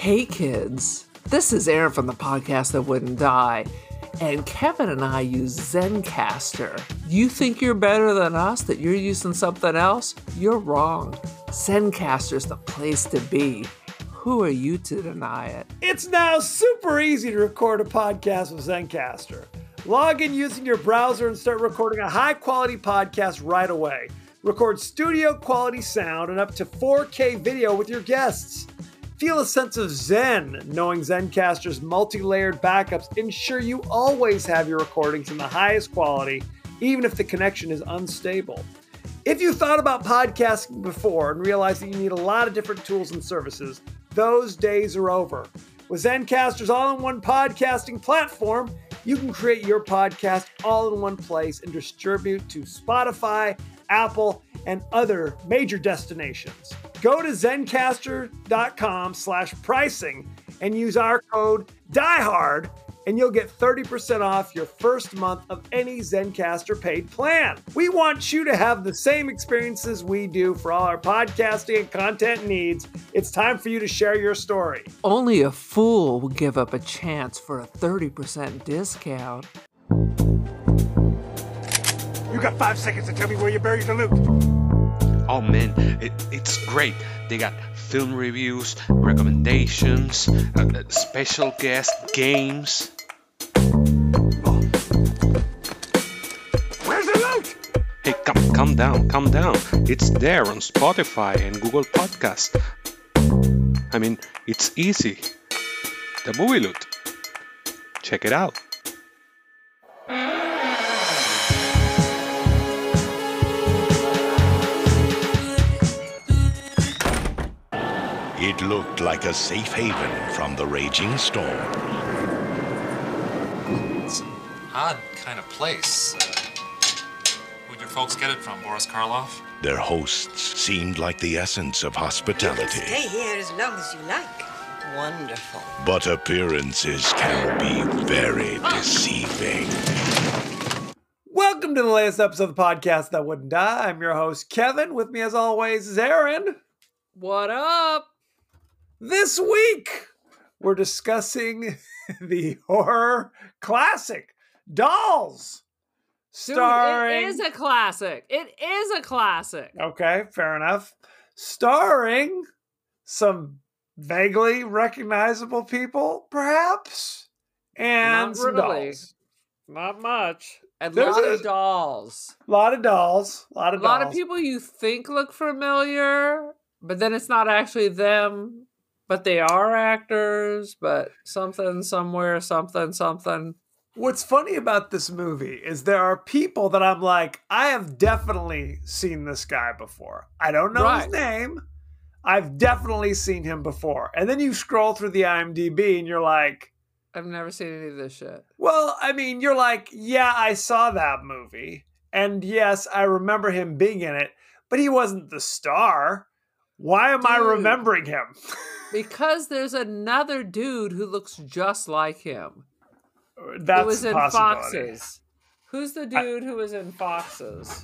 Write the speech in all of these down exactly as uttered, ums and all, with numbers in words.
Hey kids, this is Aaron from the podcast that wouldn't die, and Kevin and I use Zencastr. You think you're better than us, that you're using something else? You're wrong. Zencastr's the place to be. Who are you to deny it? It's now super easy to record a podcast with Zencastr. Log in using your browser and start recording a high-quality podcast right away. Record studio-quality sound and up to four K video with your guests. Feel a sense of zen knowing Zencastr's multi-layered backups ensure you always have your recordings in the highest quality, even if the connection is unstable. If you thought about podcasting before and realized that you need a lot of different tools and services, those days are over. With Zencastr's all-in-one podcasting platform, you can create your podcast all in one place and distribute to Spotify, Apple, and other major destinations. Go to zencastr.com slash pricing and use our code DIEHARD and you'll get thirty percent off your first month of any Zencastr paid plan. We want you to have the same experiences we do for all our podcasting and content needs. It's time for you to share your story. Only a fool would give up a chance for a thirty percent discount. You got five seconds to tell me where you buried the loot. Oh man, it, it's great. They got film reviews, recommendations, uh, special guest games. Where's the loot? Hey, come, calm down, calm down. It's there on Spotify and Google Podcast. I mean, it's easy. The Movie Loot. Check it out. It looked like a safe haven from the raging storm. It's an odd kind of place. Uh, who'd your folks get it from, Boris Karloff? Their hosts seemed like the essence of hospitality. You can stay here as long as you like. Wonderful. But appearances can be very deceiving. Welcome to the latest episode of the podcast that wouldn't die. I'm your host, Kevin. With me, as always, is Aaron. What up? This week, we're discussing the horror classic, Dolls. Starring... Dude, it is a classic. It is a classic. Okay, fair enough. Starring some vaguely recognizable people, perhaps, and Not some really. dolls. Not much. A There's lot a- of dolls. A lot of dolls. A lot of A lot dolls. of people you think look familiar, but then it's not actually them. But they are actors, but something, somewhere, something, something. What's funny about this movie is there are people that I'm like, I have definitely seen this guy before. I don't know Right. his name. I've definitely seen him before. And then you scroll through the IMDb and you're like, I've never seen any of this shit. well, I mean, you're like, yeah, I saw that movie. And yes, I remember him being in it, but he wasn't the star. Why am I Dude. remembering him? Because there's another dude who looks just like him. That's who was a in possibility. Foxes. Who's the dude who was in Foxes?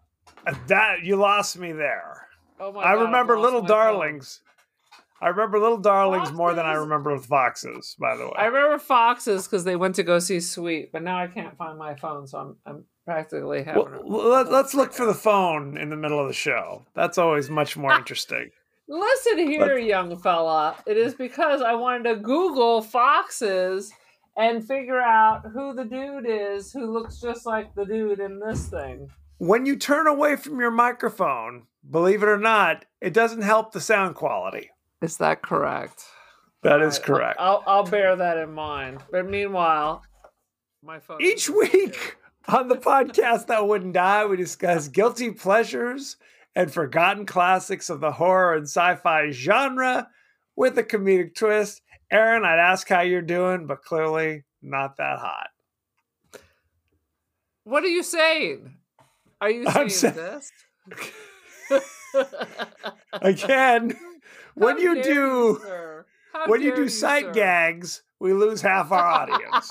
That you lost me there. Oh my I God, I've remember lost Little my Darlings. I remember Little Darlings more than I Foxes? remember Foxes, by the way. phone. I remember Foxes because they went to go see Sweet, but now I can't find my phone, so I'm I'm practically having. Well, a- let, let's look for the phone in the middle of the show. That's always much more interesting. Listen here, young fella. It is because I wanted to Google Foxes and figure out who the dude is who looks just like the dude in this thing. When you turn away from your microphone, believe it or not, it doesn't help the sound quality. Is that correct? That is All right, correct. I'll, I'll bear that in mind. But meanwhile, my phone. Each is- week on the podcast that wouldn't die, we discuss guilty pleasures and forgotten classics of the horror and sci-fi genre with a comedic twist. Aaron, I'd ask how you're doing, but clearly not that hot. What are you saying? Are you I'm saying sa- this? Again, when How you dare do sir? How when you dare do you, sight sir? gags, we lose half our audience.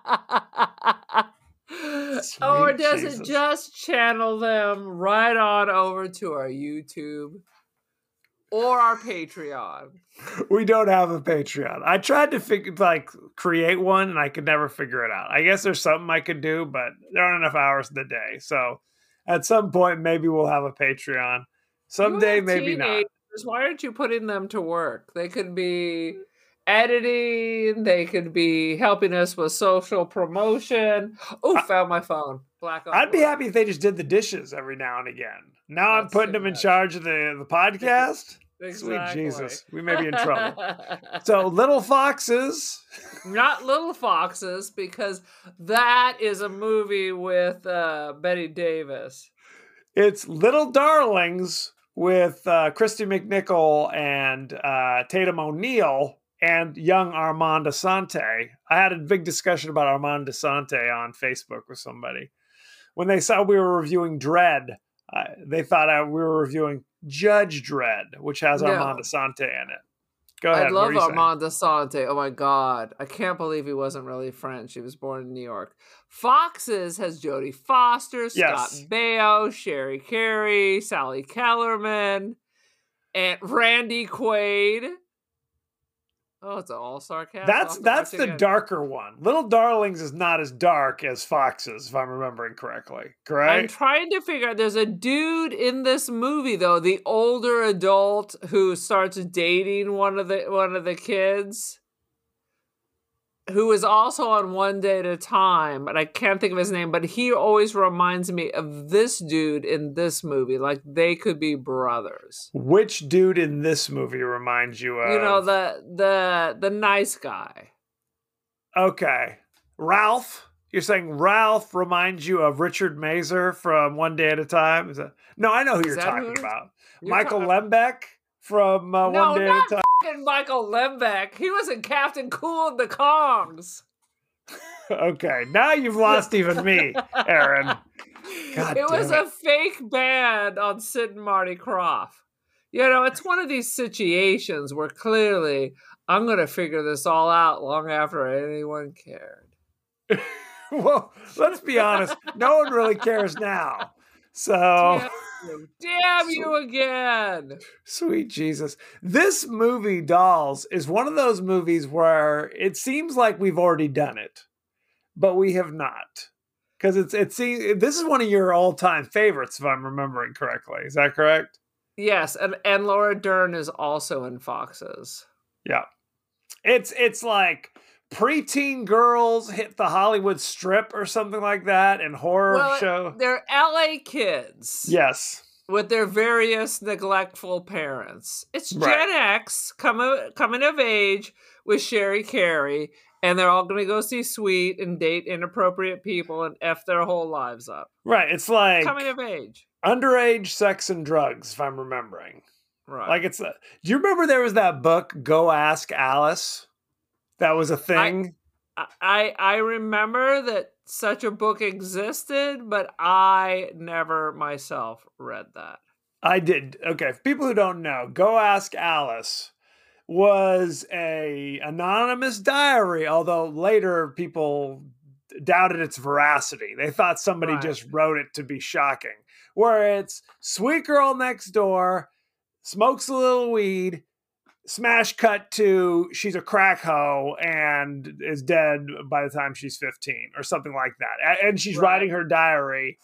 Or Sweet does Jesus. it just channel them right on over to our YouTube? or our Patreon. We don't have a Patreon. I tried to figure, like, create one, and I could never figure it out. I guess there's something I could do, but there aren't enough hours in the day. So at some point, maybe we'll have a Patreon. Someday, maybe not. Why aren't you putting them to work? They could be editing. They could be helping us with social promotion. Oh, found my phone. Black on I'd be black. happy if they just did the dishes every now and again. Now That's I'm putting too them in much. charge of the, the podcast. Exactly. Sweet Jesus. We may be in trouble. So, Little Foxes. Not Little Foxes, because that is a movie with uh, Betty Davis. It's Little Darlings with uh, Christy McNichol and uh, Tatum O'Neal and young Armand Asante. I had a big discussion about Armand Asante on Facebook with somebody. When they saw we were reviewing Dredd, uh, they thought I, we were reviewing Judge Dredd, which has No. Armand Asante in it. Go ahead. I what love are you saying? Armand Asante. Oh my God. I can't believe he wasn't really French. He was born in New York. Foxes has Jodie Foster, Scott Yes. Baio, Sherry Carey, Sally Kellerman, and Randy Quaid. Oh, it's an all-star cast. I'll That's have to that's watch the again. darker one. Little Darlings is not as dark as Foxes, if I'm remembering correctly. I'm Correct? trying to figure out. There's a dude in this movie, though, the older adult who starts dating one of the one of the kids, who is also on One Day at a Time, but I can't think of his name. But he always reminds me of this dude in this movie, like they could be brothers. Which dude in this movie reminds you of? You know, the the the nice guy. Okay. Ralph? You're saying Ralph reminds you of Richard Mazer from One Day at a Time? Is that... No, I know who Is you're that talking who it is? about. You're Michael talking- Lembeck from uh, No, One Day not at a Time. fucking Michael Lembeck. He was in Captain Cool and the Kongs. Okay, now you've lost even me, Aaron. God it was damn a fake band on Sid and Marty Krofft. You know, it's one of these situations where clearly I'm going to figure this all out long after anyone cared. Well, let's be honest. No one really cares now. So, Damn you, Damn you again. sweet Jesus. This movie, Dolls, is one of those movies where it seems like we've already done it, but we have not. Because it's it's this is one of your all-time favorites, if I'm remembering correctly. Is that correct? Yes, and, and Laura Dern is also in Foxes. Yeah. It's it's like preteen girls hit the Hollywood Strip or something like that, and horror Well, show. they're L A kids. Yes. With their various neglectful parents. It's Gen Right. X coming coming of age with Sherry Carey, and they're all going to go see Sweet and date inappropriate people and F their whole lives up. Right. It's like Coming of age. underage sex and drugs, if I'm remembering. Right. Like it's. A, do you remember there was that book, Go Ask Alice? That was a thing. I, I I remember that such a book existed, but I never myself read that. I did. Okay, for people who don't know, Go Ask Alice was a anonymous diary, although later people doubted its veracity. They thought somebody Right. just wrote it to be shocking. Where it's sweet girl next door, smokes a little weed, smash cut to she's a crack hoe and is dead by the time she's fifteen or something like that. A- And she's Right. writing her diary.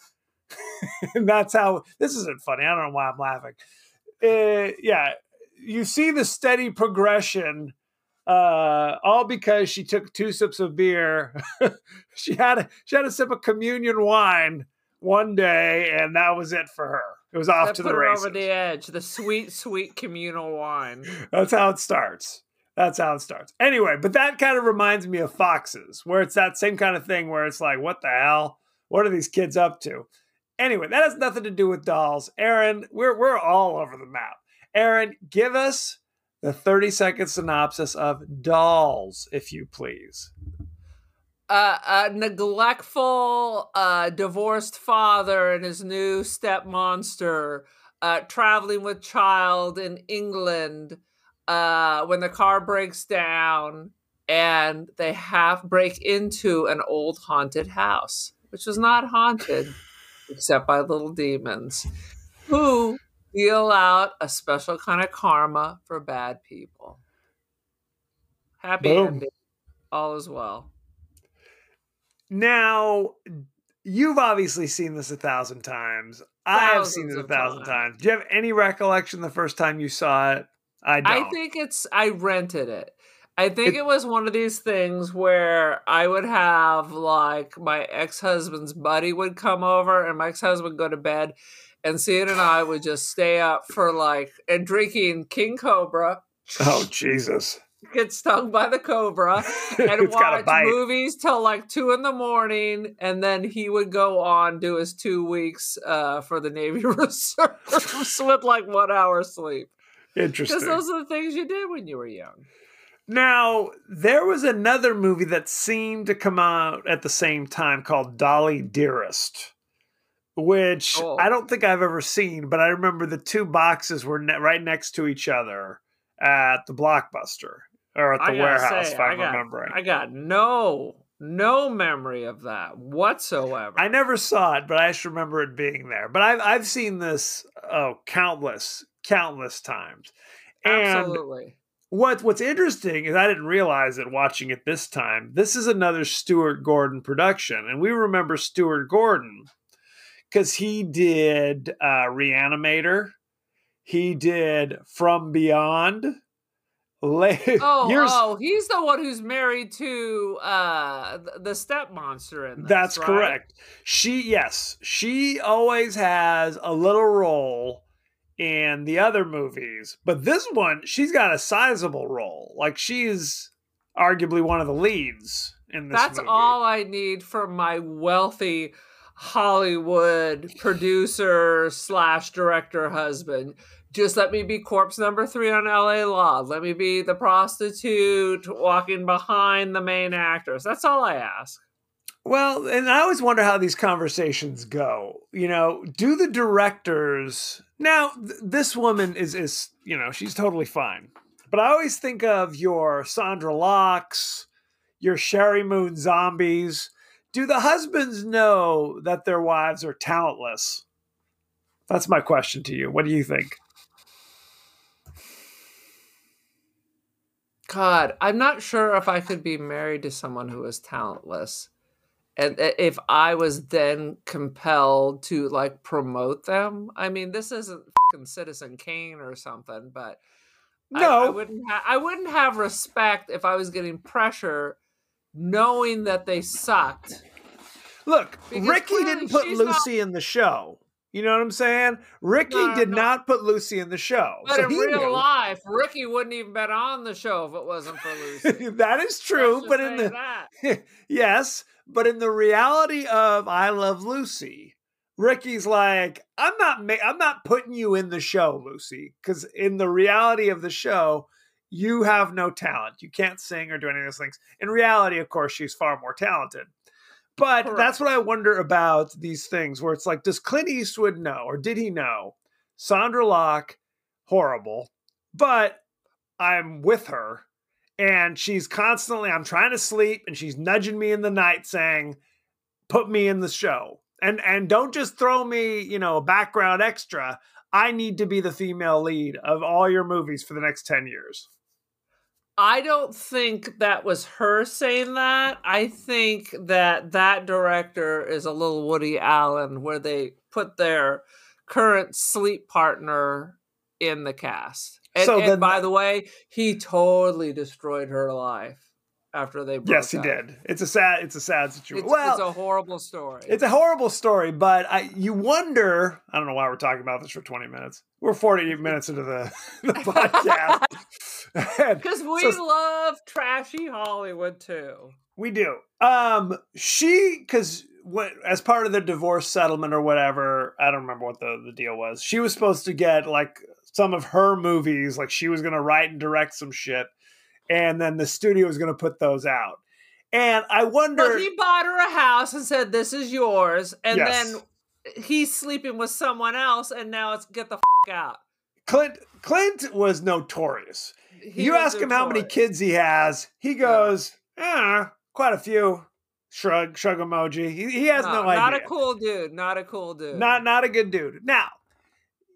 And that's how, this isn't funny. I don't know why I'm laughing. Uh, yeah. You see the steady progression, uh, all because she took two sips of beer. she had a, she had a sip of communion wine one day, and that was it for her. It was off That to put the her races. over the edge. The sweet, sweet communal wine. That's how it starts. That's how it starts. Anyway, but that kind of reminds me of Foxes, where it's that same kind of thing where it's like, what the hell? What are these kids up to? Anyway, that has nothing to do with Dolls. Aaron, we're we're all over the map. Aaron, give us the thirty second synopsis of Dolls, if you please. Uh, a neglectful, uh, divorced father and his new step monster uh, traveling with child in England uh, when the car breaks down and they have break into an old haunted house, which was not haunted except by little demons who deal out a special kind of karma for bad people. Happy Boom. ending. All is well. Now, you've obviously seen this a thousand times. I have seen Thousands it a of thousand times. times. Do you have any recollection the first time you saw it? I don't. I think it's, I rented it. I think it, it was one of these things where I would have like my ex-husband's buddy would come over and my ex-husband would go to bed and Cian and I would just stay up for like, and drinking King Cobra. Oh, Jesus. Get stung by the cobra and It's got a watch bite. movies till like two in the morning, and then he would go on do his two weeks uh, for the Navy Reserves with like one hour sleep. Interesting. Because those are the things you did when you were young. Now, there was another movie that seemed to come out at the same time called Dolly Dearest, which Oh. I don't think I've ever seen, but I remember the two boxes were ne- right next to each other at the Blockbuster. Or at I the gotta warehouse, say, if I'm I got, remembering. I got no, no memory of that whatsoever. I never saw it, but I just remember it being there. But I've I've seen this oh countless, countless times. And Absolutely. what what's interesting is I didn't realize it watching it this time. This is another Stuart Gordon production, and we remember Stuart Gordon because he did uh, Reanimator, he did From Beyond. La- Oh, years- oh, he's the one who's married to uh, th- the step monster in this, That's right? correct. She, yes, she always has a little role in the other movies, but this one, she's got a sizable role. Like she's arguably one of the leads in this That's movie. all I need from my wealthy Hollywood producer slash director husband. Just let me be corpse number three on L A Law. Let me be the prostitute walking behind the main actress. That's all I ask. Well, and I always wonder how these conversations go. You know, do the directors now? Th- this woman is is you know she's totally fine, but I always think of your Sandra Locks, your Sherry Moon Zombies. Do the husbands know that their wives are talentless? That's my question to you. What do you think? God, I'm not sure if I could be married to someone who is talentless. And if I was then compelled to like promote them, I mean, this isn't fucking Citizen Kane or something, but I, No. I wouldn't. Ha- I wouldn't have respect if I was getting pressure, knowing that they sucked. Look, Because Ricky clearly didn't put she's Lucy in the show. You know what I'm saying? Ricky No, no, did no. not put Lucy in the show. But so in he real knew. life, Ricky wouldn't even been on the show if it wasn't for Lucy. That is true, Let's just but in say the that. yes, but in the reality of I Love Lucy, Ricky's like, I'm not ma- I'm not putting you in the show, Lucy, because in the reality of the show, you have no talent. You can't sing or do any of those things. In reality, of course, she's far more talented. But Correct. that's what I wonder about these things where it's like, does Clint Eastwood know, or did he know? Sandra Locke, horrible, but I'm with her. And she's constantly, I'm trying to sleep, and she's nudging me in the night saying, put me in the show. And and don't just throw me, you know, a background extra. I need to be the female lead of all your movies for the next ten years. I don't think that was her saying that. I think that that director is a little Woody Allen, where they put their current sleep partner in the cast. And, So and then- by the way, he totally destroyed her life after they broke Yes, he up. did. It's a sad, it's a sad situation. It's, well, it's a horrible story. It's a horrible story, but I you wonder. I don't know why we're talking about this for twenty minutes. We're forty minutes into the, the podcast. Because we So- love trashy Hollywood too. We do. Um, she because what as part of the divorce settlement or whatever, I don't remember what the, the deal was. She was supposed to get like some of her movies, like she was going to write and direct some shit, and then the studio was going to put those out. And I wonder. But he bought her a house and said, "This is yours," and Yes. then he's sleeping with someone else, and now it's get the f- out. Clint Clint was notorious. He you was ask him how many notorious. kids he has, he goes, ah, quite a few. Shrug, shrug emoji. He, he has no, idea. Not a cool dude. Not a cool dude. Not not a good dude. Now,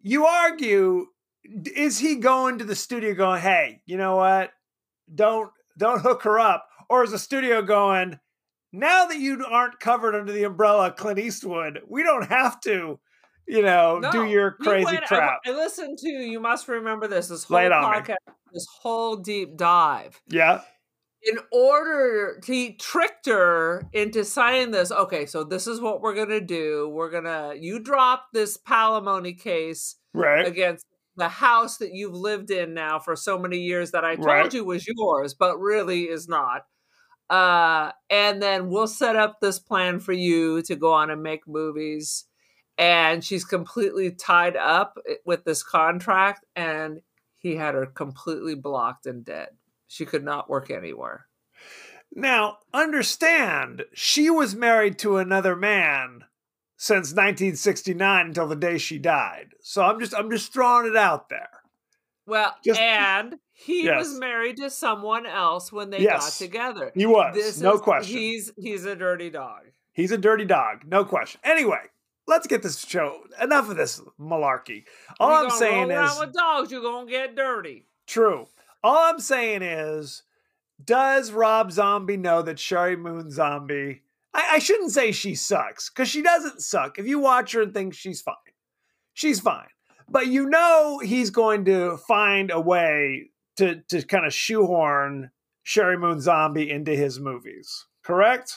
you argue, is he going to the studio going, hey, you know what? Don't don't hook her up. Or is the studio going, now that you aren't covered under the umbrella of Clint Eastwood, we don't have to, you know, No, do your we crazy went- crap. I, I listened to, you must remember this, this whole Lay it on me. podcast, this whole deep dive. Yeah. In order, he tricked her into signing this. Okay, so this is what we're going to do. We're going to, you drop this palimony case Right. against the house that you've lived in now for so many years that I told Right. you was yours, but really is not. Uh, and then we'll set up this plan for you to go on and make movies. And she's completely tied up with this contract, and he had her completely blocked and dead. She could not work anywhere. Now, understand, she was married to another man since nineteen sixty-nine until the day she died. So I'm just I'm just throwing it out there. Well, Just- and he Yes. was married to someone else when they Yes. got together. He was, This no is- question. He's he's a dirty dog. He's a dirty dog, no question. Anyway, let's get this show. Enough of this malarkey. All You I'm gonna saying roll around is with dogs, you're gonna get dirty. true. All I'm saying is, does Rob Zombie know that Sherry Moon Zombie? I, I shouldn't say she sucks, because she doesn't suck. If you watch her and think she's fine, she's fine. But you know he's going to find a way to to kind of shoehorn Sherry Moon Zombie into his movies. Correct?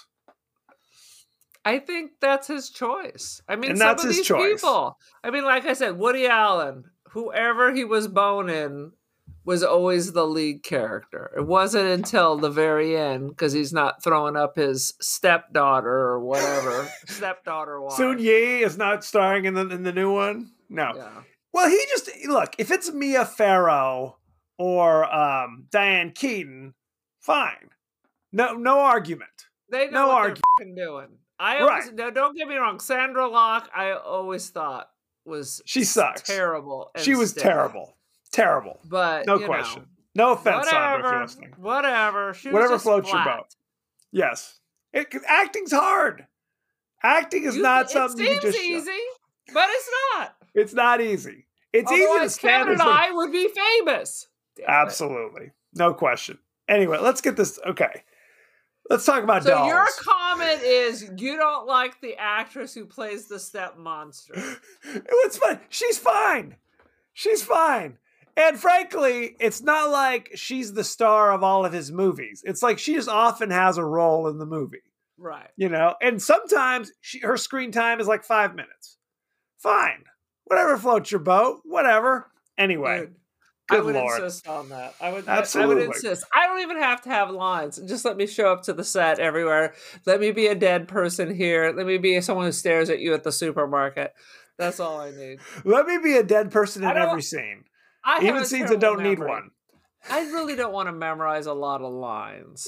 I think that's his choice. I mean, And some that's of his these choice. people. I mean, like I said, Woody Allen, whoever he was boning, was always the lead character. It wasn't until the very end, because he's not throwing up his stepdaughter or whatever. stepdaughter wife. Soon Yi is not starring in the in the new one. No. Yeah. Well, he just look. If it's Mia Farrow or um, Diane Keaton, fine. No, no argument. They know No what argu- they're f***ing doing. I always, Right. now, don't get me wrong. Sandra Locke, I always thought was She sucks. terrible. and She was stiff. terrible. Terrible. But No you question. know, No offense, Sandra, if you're whatever, listening. whatever. She was Whatever just floats your flat. boat. Yes. It, acting's hard. Acting is You- not something it you can seems just. show. easy, but it's not. It's not easy. It's easy to Otherwise, stand Kevin and as a- I would be famous. Damn it. Absolutely. No question. Anyway, let's get this. Okay. Let's talk about So dolls. your comment is you don't like the actress who plays the step monster. It's fine. She's fine. She's fine. And frankly, it's not like she's the star of all of his movies. It's like she just often has a role in the movie, Right. you know? And sometimes she, her screen time is like five minutes. Fine. Whatever floats your boat. Whatever. Anyway. Dude, I Good would Lord. insist on that. I would Absolutely. I would insist. I don't even have to have lines. Just let me show up to the set everywhere. Let me be a dead person here. Let me be someone who stares at you at the supermarket. That's all I need. Let me be a dead person I in don't- every scene. I have Even a scenes that terrible don't need memory. one. I really don't want to memorize a lot of lines.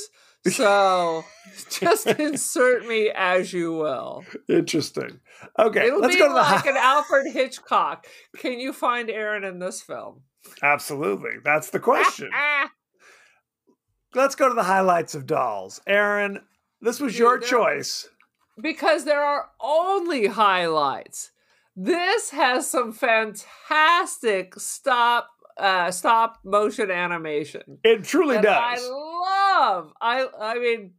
So just insert me as you will. Interesting. Okay, It'll let's be go to the like hi- an Alfred Hitchcock. Can you find Aaron in this film? Absolutely. That's the question. Ah, Let's go to the highlights of Dolls. Aaron, this was Dude, your there- choice. because there are only highlights. This has some fantastic stop uh, stop motion animation. It truly that does. I love. I I mean,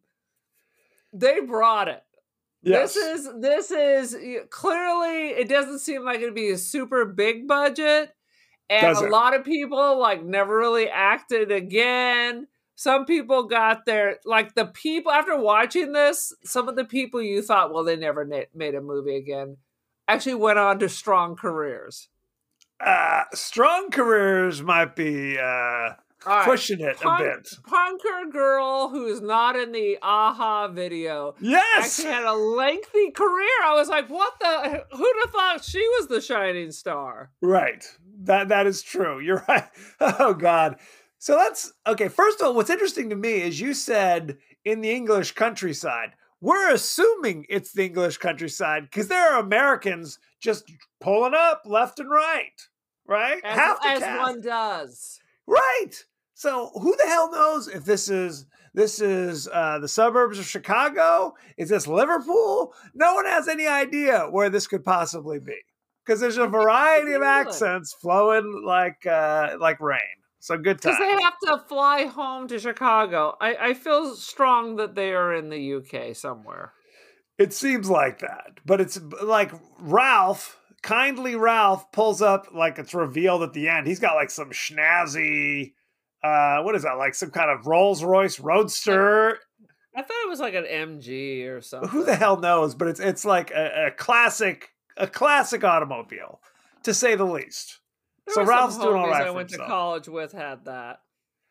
they brought it. Yes. This is this is clearly it doesn't seem like it'd be a super big budget, and Does a it? lot of people like never really acted again. Some people got their like the people after watching this. Some of the people you thought, well, they never na- made a movie again, actually went on to strong careers. Uh, strong careers might be uh, All right. pushing it Punk- a bit. Punker girl who's not in the Aha video Yes. actually had a lengthy career. I was like, what the? Who'd have thought she was the shining star? Right. That that is true. You're right. Oh God. So that's okay. First of all, what's interesting to me is you said in the English countryside. We're assuming it's the English countryside because there are Americans just pulling up left and right. Right? As, Half the as cast. one does. Right. So who the hell knows if this is this is uh, the suburbs of Chicago? Is this Liverpool? No one has any idea where this could possibly be because there's a variety of England. accents flowing like uh, like rain. So good time. Because they have to fly home to Chicago. I, I feel strong that they are in the U K somewhere. It seems like that, but it's like Ralph, kindly Ralph, pulls up like it's revealed at the end. He's got like some schnazzy, uh, what is that? Like some kind of Rolls Royce Roadster. I thought it was like an M G or something. Who the hell knows? But it's it's like a, a classic, a classic automobile, to say the least. There So were some Ralph's doing all homies right I for went himself. to college with had that.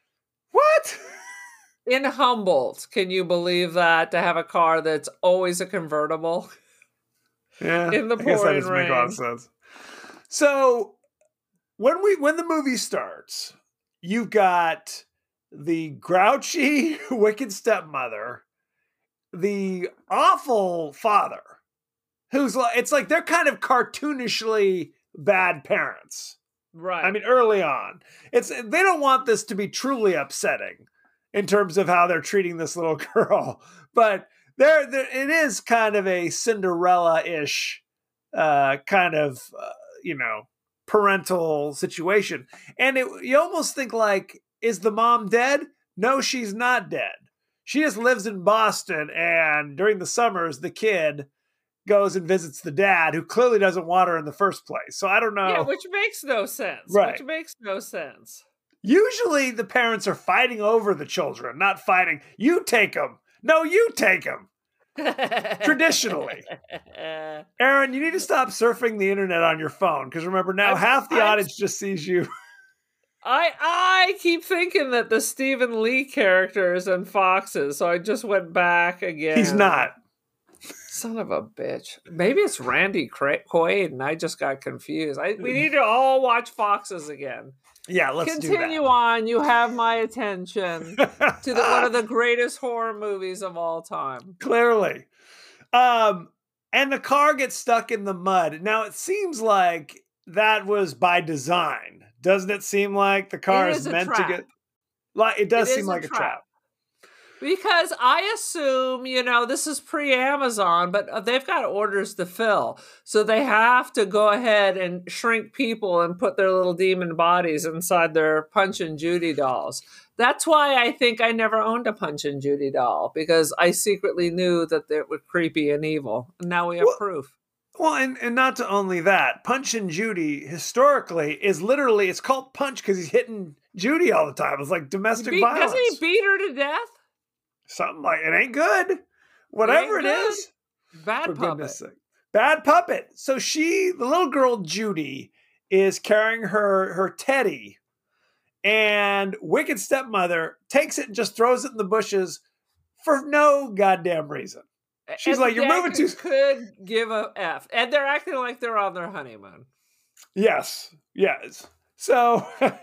What? In Humboldt, can you believe that? To have a car that's always a convertible? Yeah, In the I guess that pouring doesn't make a lot of rain. sense. So when we when the movie starts, you've got the grouchy, wicked stepmother, the awful father, who's like, it's like they're kind of cartoonishly bad parents. Right. I mean, early on, it's they don't want this to be truly upsetting in terms of how they're treating this little girl, but there, there it is kind of a Cinderella-ish uh, kind of uh, you know parental situation, and it, you almost think like, is the mom dead? No, she's not dead. She just lives in Boston, and during the summers, the kid goes and visits the dad, who clearly doesn't want her in the first place. So I don't know. Yeah, which makes no sense. Right. Which makes no sense. Usually the parents are fighting over the children, not fighting. You take them. No, you take them. Traditionally. Aaron, you need to stop surfing the internet on your phone, because remember now I'm- half the I'm- audience just sees you. I I keep thinking that the Stephen Lee character is in Foxes, so I just went back again. He's not. Son of a bitch. Maybe it's Randy Cra- Quaid, and I just got confused. I, we need to all watch Foxes again. Yeah, let's Continue do on. You have my attention that. to the, one of the greatest horror movies of all time. Clearly. Um, and the car gets stuck in the mud. Now, it seems like that was by design. Doesn't it seem like the car It is, is a meant trap. to get... Like, it does It seem is like a trap. Because I assume, you know, this is pre-Amazon, but they've got orders to fill. So they have to go ahead and shrink people and put their little demon bodies inside their Punch and Judy dolls. That's why I think I never owned a Punch and Judy doll, because I secretly knew that they were creepy and evil. And now we have Well, proof. Well, and, and not to only that, Punch and Judy historically is literally, it's called Punch because he's hitting Judy all the time. It's like domestic Be- violence. doesn't he beat her to death? Something like, it ain't good. Whatever It it ain't is. Bad For puppet. goodness sake. Bad puppet. So she, the little girl Judy, is carrying her her teddy, and wicked stepmother takes it and just throws it in the bushes for no goddamn reason. She's And like, the you're moving acting too... could give a F. And they're acting like they're on their honeymoon. Yes, yes. So,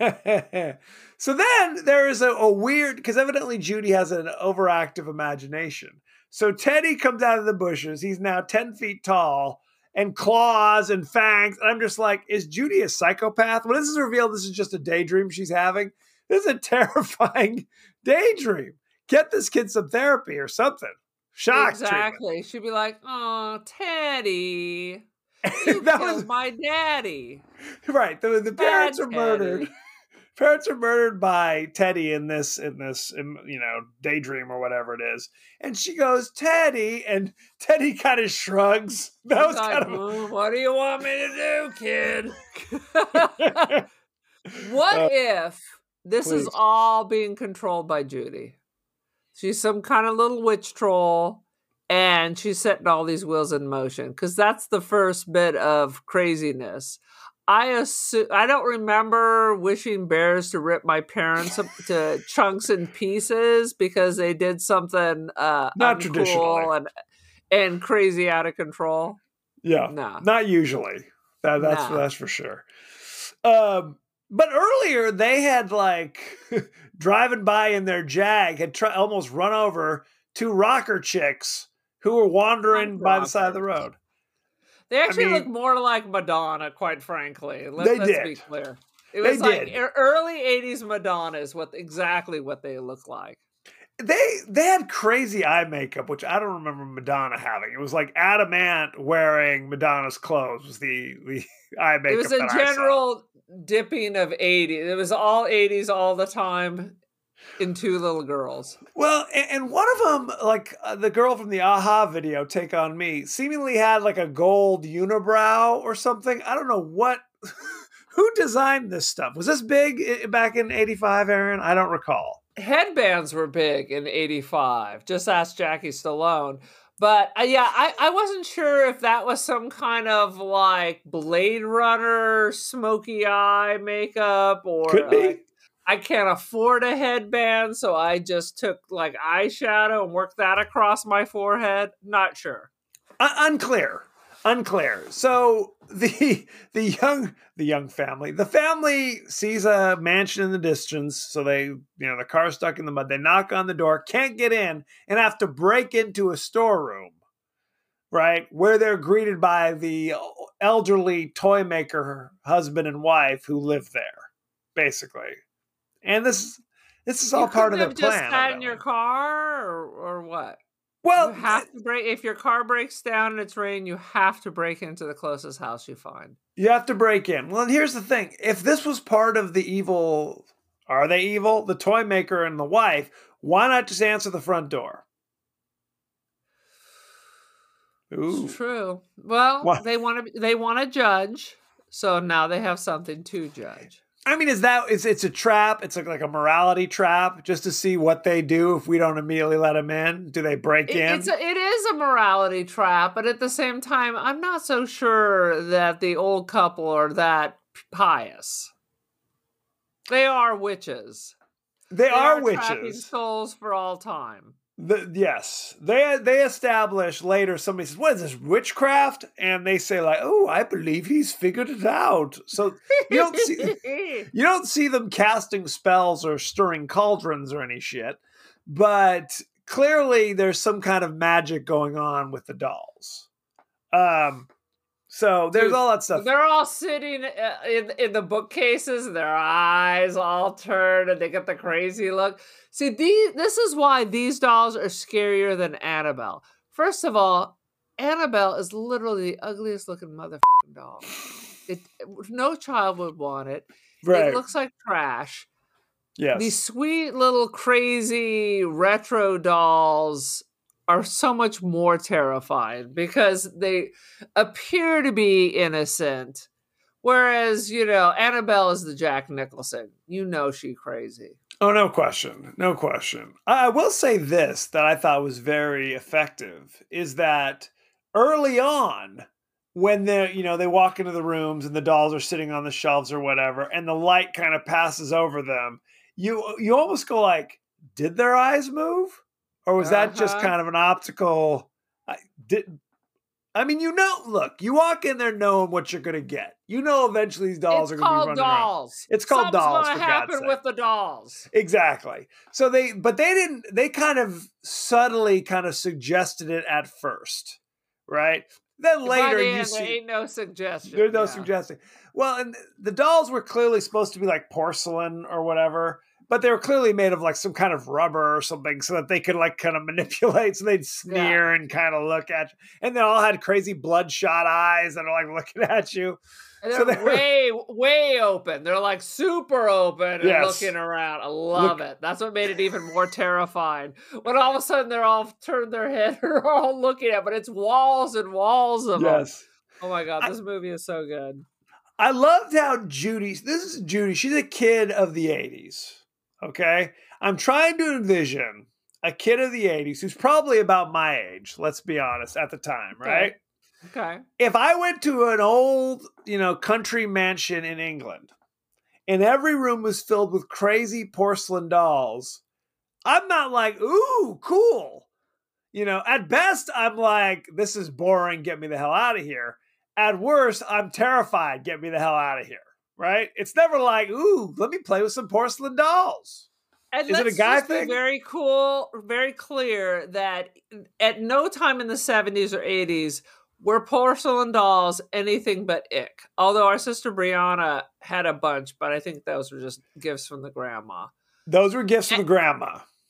so then there is a, a weird, because evidently Judy has an overactive imagination. So Teddy comes out of the bushes. He's now ten feet tall, and claws and fangs. And I'm just like, is Judy a psychopath? When this is revealed, this is just a daydream she's having. This is a terrifying daydream. Get this kid some therapy or something. Shock Exactly. She'd be like, "Oh, Teddy, you That killed was- my daddy." Right. The, the parents Bad are murdered. Teddy. Parents are murdered by Teddy in this, in this, in, you know, daydream or whatever it is. And she goes, Teddy, and Teddy kind of shrugs. That He's was like, kind of. "Mm, what do you want me to do, kid?" What Uh, if this is please. all being controlled by Judy? She's some kind of little witch troll, and she's setting all these wheels in motion, because that's the first bit of craziness. I assume, I don't remember wishing bears to rip my parents up to chunks and pieces because they did something uh, Not uncool traditionally. and and crazy out of control. Yeah. No. Not usually. That, that's, No. that's for sure. Um, but earlier they had like driving by in their Jag had try, almost run over two rocker chicks who were wandering Punk by the side of the rockers. road. They actually mean- look more like Madonna, quite frankly. Let, They let's did. be clear. It They was like did. e- early eighties Madonna is what exactly what they look like. They they had crazy eye makeup, which I don't remember Madonna having. It was like Adam Ant wearing Madonna's clothes was the, the eye makeup. It was a that I saw. general dipping of eighties. It was all eighties all the time in Two Little Girls. Well, and, and one of them, like uh, the girl from the Aha video, Take On Me, seemingly had like a gold unibrow or something. I don't know what. Who designed this stuff? Was this big i- back in eighty-five, Aaron? I don't recall. Headbands were big in eighty-five. Just ask Jackie Stallone. But uh, yeah, I, I wasn't sure if that was some kind of like Blade Runner smoky eye makeup or Could be. like, I can't afford a headband, so I just took like eyeshadow and worked that across my forehead. Not sure. Un- unclear. Unclear. So the the young the young family, the family sees a mansion in the distance. So they, you know, the car's stuck in the mud. They knock on the door, can't get in, and have to break into a storeroom, right, where they're greeted by the elderly toy maker husband and wife who live there, basically. And this this is all You part of couldn't the have plan. just sat of in that your one. car or, or what? Well, You have to break if your car breaks down and it's raining. You have to break into the closest house you find. you have to break in. Well, and here's the thing. If this was part of the evil, are they evil? The toy maker and the wife, why not just answer the front door? Ooh. It's true. Well, What? they want to. They want to judge, so now they have something to judge. I mean, is that it's it's a trap? It's like, like a morality trap, just to see what they do if we don't immediately let them in. Do they break It, in? it's a, it is a morality trap, but at the same time, I'm not so sure that the old couple are that pious. They are witches. they, They are, trapping witches. souls for all time. The, yes, they they establish later. Somebody says, "What is this witchcraft?" And they say, "Like, oh, I believe he's figured it out." So you don't see you don't see them casting spells or stirring cauldrons or any shit, but clearly there's some kind of magic going on with the dolls. Um, so there's Dude, all that stuff. They're all sitting uh, in in the bookcases, and their eyes all turned, and they get the crazy look. See, these, this is why these dolls are scarier than Annabelle. First of all, Annabelle is literally the ugliest looking motherfucking doll. It, no child would want it. Right? It looks like trash. Yes. These sweet little crazy retro dolls are so much more terrifying because they appear to be innocent. Whereas, you know, Annabelle is the Jack Nicholson. You know she crazy. Oh, no question. No question. I I will say this that I thought was very effective is that early on, when they you know they walk into the rooms and the dolls are sitting on the shelves or whatever, and the light kind of passes over them, you you almost go like, did their eyes move? Or was that just Uh-huh. kind of an optical? I did. I mean, you know, look, you walk in there knowing what you're going to get. You know, eventually these dolls It's are going to be called running around. dolls. It's called Something's dolls, gonna for God's happen sake. with the dolls. Exactly. So they, but they didn't, they kind of subtly kind of suggested it at first, right? Then By later the you end, there see, ain't no suggestion. there's no yeah. suggesting. Well, and the dolls were clearly supposed to be like porcelain or whatever, but they were clearly made of like some kind of rubber or something so that they could like kind of manipulate. So they'd sneer and kind of look at you. And they all had crazy bloodshot eyes that are like looking at you. And So they're they were- way, way open. They're like super open and Yes. looking around. I love Look- it. That's what made it even more terrifying. When all of a sudden they're all turned their head and are all looking at, but it's walls and walls of them. Yes. Oh my God, I- this movie is so good. I loved how Judy, this is Judy, she's a kid of the eighties. Okay. I'm trying to envision a kid of the eighties who's probably about my age, let's be honest, at the time, right? Okay. If I went to an old, you know, country mansion in England and every room was filled with crazy porcelain dolls, I'm not like, ooh, cool. You know, at best, I'm like, this is boring. Get me the hell out of here. At worst, I'm terrified. Get me the hell out of here. Right? It's never like, ooh, let me play with some porcelain dolls. And Is it a let's guy just be thing? very cool, very clear that at no time in the seventies or eighties were porcelain dolls anything but ick. Although our sister Brianna had a bunch, but I think those were just gifts from the grandma. Those were gifts from the grandma.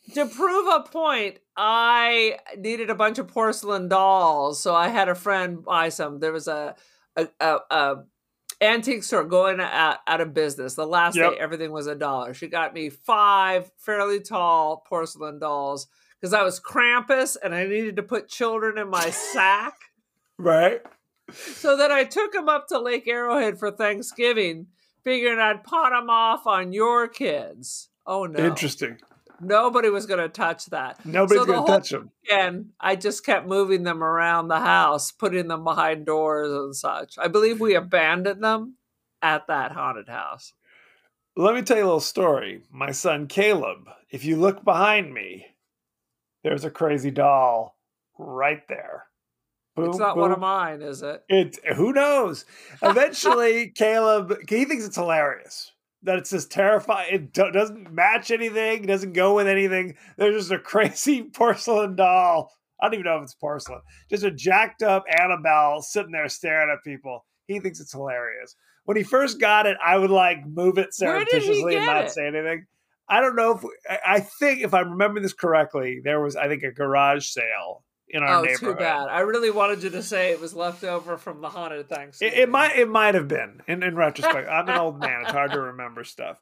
to prove a point, I needed a bunch of porcelain dolls, so I had a friend buy some. There was a a, a, a antique store going out, out of business. The last Yep. day, everything was a dollar. She got me five fairly tall porcelain dolls because I was Krampus and I needed to put children in my sack. Right. So then I took them up to Lake Arrowhead for Thanksgiving, figuring I'd pot them off on your kids. Oh no. Interesting. Nobody was going to touch that. Nobody's So the going to whole touch them. weekend, I just kept moving them around the house, putting them behind doors and such. I believe we abandoned them at that haunted house. Let me tell you a little story. My son Caleb, if you look behind me, there's a crazy doll right there. Boom, It's not boom. one of mine, is it? It, who knows? Eventually, Caleb, he thinks it's hilarious. That it's just terrifying. It do- doesn't match anything. Doesn't go with anything. There's just a crazy porcelain doll. I don't even know if it's porcelain. Just a jacked up Annabelle sitting there staring at people. He thinks it's hilarious. When he first got it, I would like move it Where did he surreptitiously and get not it? say anything. I don't know if I- I think if I'm remembering this correctly, there was I think a garage sale in our Oh, neighborhood. too bad. I really wanted you to say it was left over from the haunted It, Thanksgiving. it might it might have been in, in retrospect. I'm an old man. It's hard to remember stuff.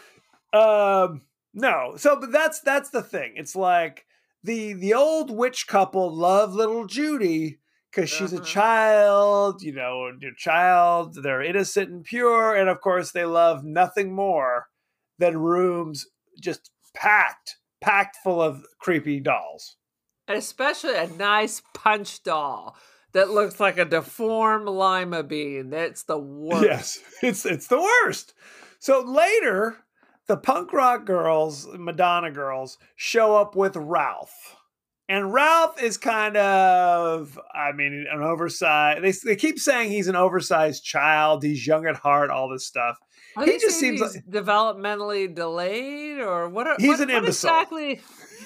Um, no. So, but that's that's the thing. It's like the the old witch couple love little Judy because she's a Uh-huh. child. You know, your child. They're innocent and pure, and of course, they love nothing more than rooms just packed, packed full of creepy dolls. And especially a nice punch doll that looks like a deformed lima bean. That's the worst. Yes, it's it's the worst. So later, the punk rock girls, Madonna girls, show up with Ralph. And Ralph is kind of, I mean, an oversized. They, they keep saying he's an oversized child. He's young at heart, all this stuff. Are He they just saying seems he's developmentally delayed, or what? Are, He's what, an what imbecile. exactly?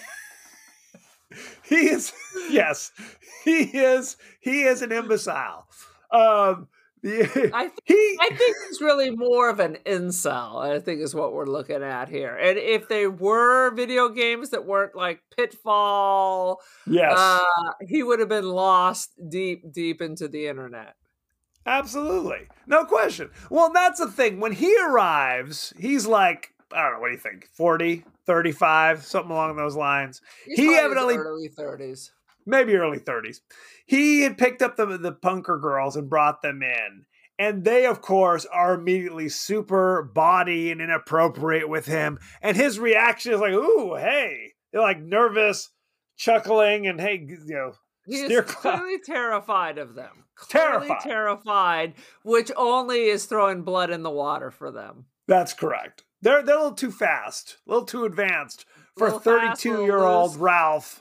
He is, yes, he is, he is an imbecile. Um, the- I think, he, I think he's really more of an incel. I think is what we're looking at here. And if they were video games that weren't like Pitfall, yes. uh, he would have been lost deep, deep into the internet. Absolutely. No question. Well, that's the thing. When he arrives, he's like, I don't know, what do you think? forty, thirty-five, something along those lines. He's He probably in his evidently, early thirties. maybe early thirties. He had picked up the, the punker girls and brought them in. And they, of course, are immediately super bawdy and inappropriate with him. And his reaction is like, ooh, hey. They're like nervous, chuckling, and hey, you know, He steer is clear. clearly terrified of them. Clearly Terrified. terrified, which only is throwing blood in the water for them. That's correct. They're they're a little too fast, a little too advanced for Little fast, little thirty-two-year-old loose. Ralph.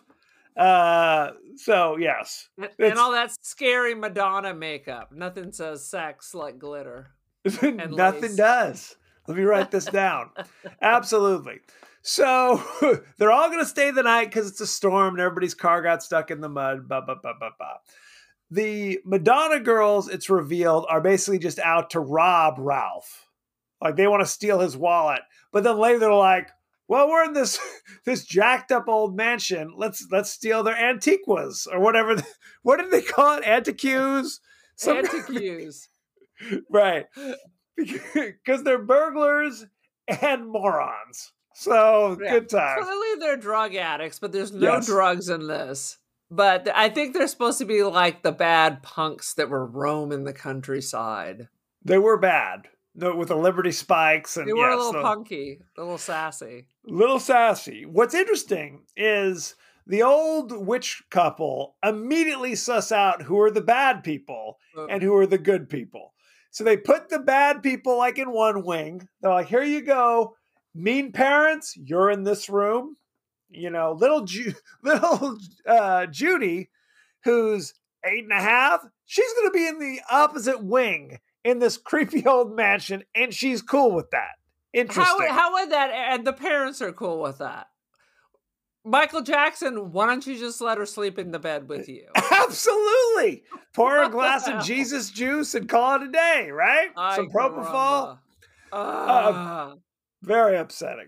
Uh, so yes, And, It's- and all that scary Madonna makeup. Nothing says sex like glitter. nothing lace. does. Let me write this down. Absolutely. So they're all going to stay the night because it's a storm and everybody's car got stuck in the mud. Bah, bah, bah, bah, bah. The Madonna girls, it's revealed, are basically just out to rob Ralph. Like they want to steal his wallet, but then later they're like, "Well, we're in this this jacked up old mansion. Let's let's steal their antiquities or whatever. What did they call it? Antiques? Some- Antiques. right? Because they're burglars and morons. So Yeah. good times. Clearly they're drug addicts, but there's no Yes. drugs in this. But I think they're supposed to be like the bad punks that were roaming the countryside. They were bad. No, with the Liberty spikes and They were yes, a little the- punky, a little sassy. little sassy. What's interesting is the old witch couple immediately suss out who are the bad people and who are the good people. So they put the bad people like in one wing. They're like, here you go. Mean parents, you're in this room. You know, little Ju- little uh, Judy, who's eight and a half, she's going to be in the opposite wing in this creepy old mansion, and she's cool with that. Interesting. How would, how would that? And the parents are cool with that. Michael Jackson, why don't you just let her sleep in the bed with you? Absolutely. Pour her a What the glass hell? of Jesus juice and call it a day, right? Ay, Some propofol. caramba. Ah. Very upsetting.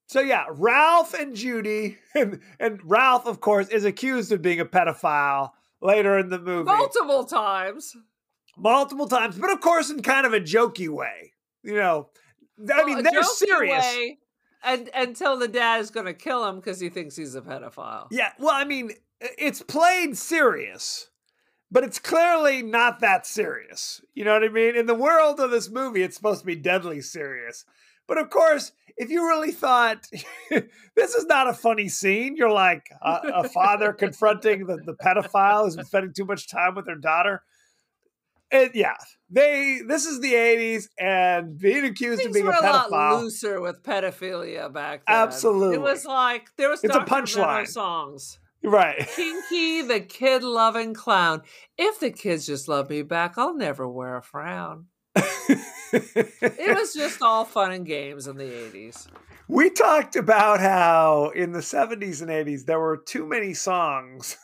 So yeah, Ralph and Judy, and, and Ralph, of course, is accused of being a pedophile later in the movie. Multiple times. Multiple times, but of course in kind of a jokey way. You know, I Well, mean, a they're jokey serious. way, and until the dad is going to kill him because he thinks he's a pedophile. Yeah, well, I mean, it's played serious, but it's clearly not that serious. You know what I mean? In the world of this movie, it's supposed to be deadly serious. But of course, if you really thought this is not a funny scene, you're like a, a father confronting the, the pedophile who's been spending too much time with their daughter. It, yeah, they. This is the eighties, and being accused Things of being were a a lot pedophile. looser with pedophilia back then. Absolutely. It was like there was It's a Doctor Menno punchline. songs. Right. Kinky, the kid loving clown. If the kids just love me back, I'll never wear a frown. It was just all fun and games in the eighties. We talked about how in the seventies and eighties there were too many songs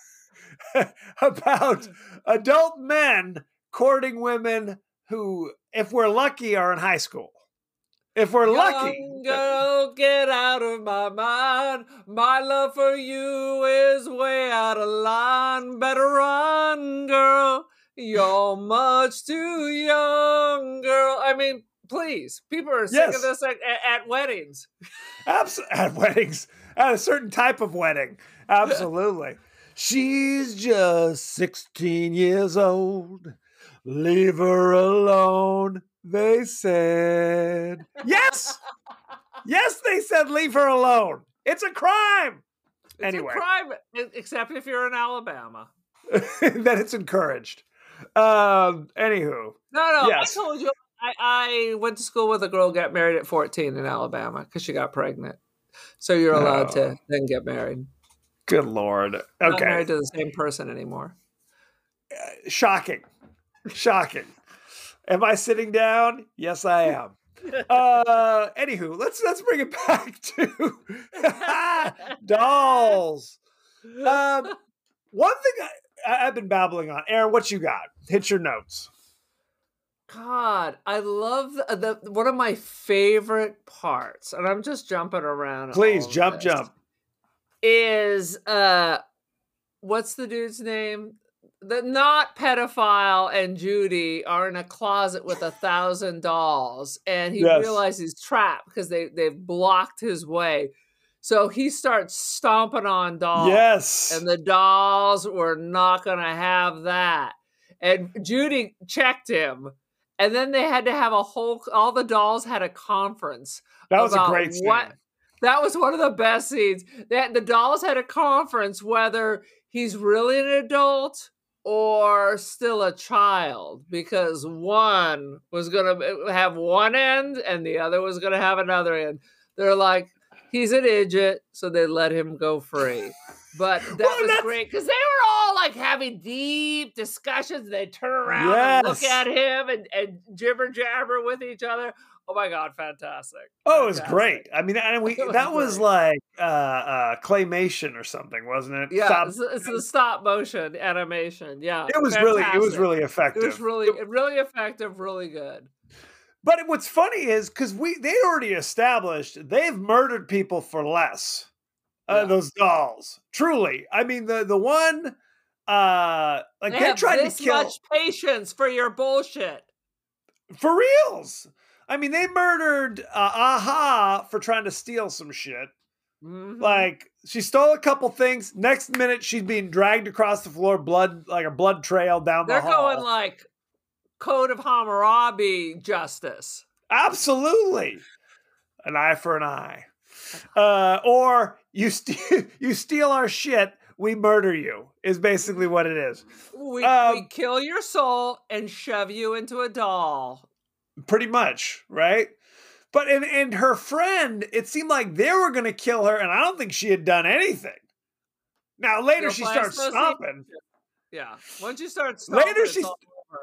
about adult men courting women who, if we're lucky, are in high school. If we're lucky. Young girl, get out of my mind. My love for you is way out of line. Better run, girl. You're much too young, girl. I mean, please. People are singing Yes. this at, at, at weddings. Abs- at weddings, at a certain type of wedding. Absolutely. She's just sixteen years old. Leave her alone, they said. Yes! Yes, they said leave her alone. It's a crime. It's Anyway. a crime, except if you're in Alabama. That it's encouraged. Um, anywho. No, no, Yes. I told you. I, I went to school with a girl, got married at fourteen in Alabama because she got pregnant. So you're allowed Oh. to then get married. Good Lord. Not Okay. married to the same person anymore. Shocking. Shocking. Am I sitting down? Yes, I am. Uh, anywho, let's let's bring it back to dolls. Um, one thing I, I've been babbling on. Aaron, what you got? Hit your notes. God, I love the, the one of my favorite parts, and I'm just jumping around. at Please all of jump, this, jump. Is uh, what's the dude's name? The not pedophile and Judy are in a closet with a thousand dolls, and he Yes. realizes he's trapped because they they've blocked his way. So he starts stomping on dolls. Yes. And the dolls were not going to have that. And Judy checked him. And then they had to have a whole, all the dolls had a conference. That was a about great scene. what- That was one of the best scenes. That the dolls had a conference whether he's really an adult or still a child, because one was going to have one end and the other was going to have another end. They're like, he's an idiot, so they let him go free. But that Well, was that's- great because they were all like having deep discussions. They turn around and look Yes. at him and, and jibber jabber with each other. Oh my God, fantastic. Oh, it was Fantastic. great. I mean, and we It was that was great. like uh, uh, claymation or something, wasn't it? Yeah, Stop- it's, it's the stop motion animation. Yeah, it was really, it was fantastic. really It effective. was really, really effective, really good. But what's funny is because we they already established they've murdered people for less. Uh, Yeah. Those dolls, truly. I mean, the the one, uh, like They they, have tried this to kill much patience for your bullshit. for reals. I mean, they murdered uh, Aha for trying to steal some shit. Mhm. Like she stole a couple things. Next minute, she's being dragged across the floor, blood like a blood trail down They're the hall. going like Code of Hammurabi justice. Absolutely, an eye for an eye. Uh, or you steal you steal our shit, we murder you. Is basically what it is. We, Um, we kill your soul and shove you into a doll. Pretty much, right? But and and her friend, it seemed like they were going to kill her, and I don't think she had done anything. Now later No she plans starts to see- stomping. Yeah. Once you start stomping, Later it's she's- all over.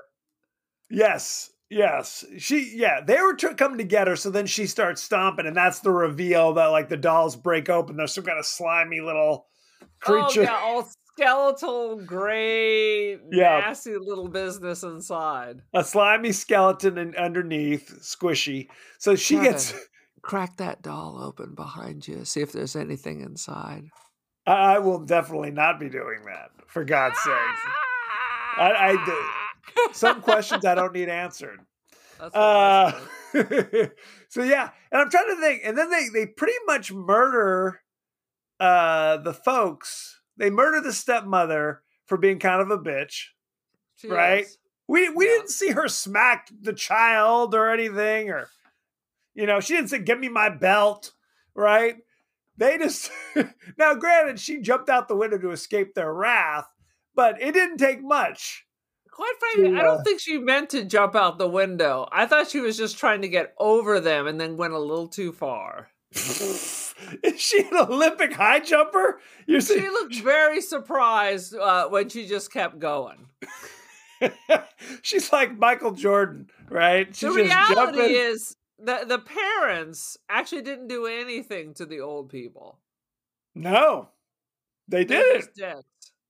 Yes, yes. She, yeah, they were tr- coming to get her, so then she starts stomping, and that's the reveal that like the dolls break open. There's some kind of slimy little creature. Oh, yeah, all skeletal, gray, Yeah. nasty little business inside. A slimy skeleton and underneath, squishy. So she God. gets crack that doll open behind you, see if there's anything inside. I, I will definitely not be doing that, for God's sake. I, I do. Some questions I don't need answered. That's Uh, so yeah, and I'm trying to think, and then they they pretty much murder uh, the folks. They murder the stepmother for being kind of a bitch, She right? is. We we Yeah. didn't see her smack the child or anything, or you know, she didn't say, "Give me my belt," right? They just now, granted, she jumped out the window to escape their wrath, but it didn't take much. Quite frankly, I uh, don't think she meant to jump out the window. I thought she was just trying to get over them and then went a little too far. Is she an Olympic high jumper? You're She saying looked very surprised uh, when she just kept going. she's like Michael Jordan, right? She's The just reality jumping. is that the parents actually didn't do anything to the old people. No, they They're didn't. just dicks.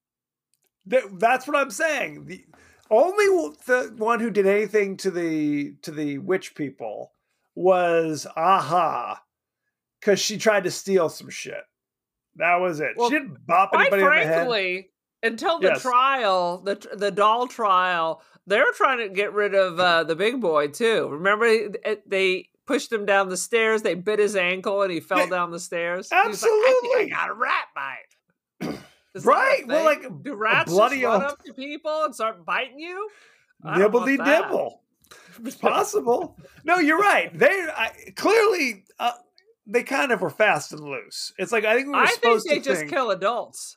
Th- That's what I'm saying. The only w- the one who did anything to the to the witch people was Aha, because she tried to steal some shit. That was it. Well, she didn't bop Quite anybody on the head. frankly, until the Yes. trial, the the doll trial, they were trying to get rid of uh, the big boy too. Remember, it- they pushed him down the stairs. They bit his ankle, and he fell Yeah, down the stairs. He was like, absolutely. I think I got a rat bite. Is that a Right, well, thing? like a- do a rats bloody just run old- up to people and start biting you? I don't Nibble want de that. dibble. It's possible. No, you're right. They I, clearly uh, they kind of were fast and loose. It's like I think we were I think supposed they to just think. kill adults.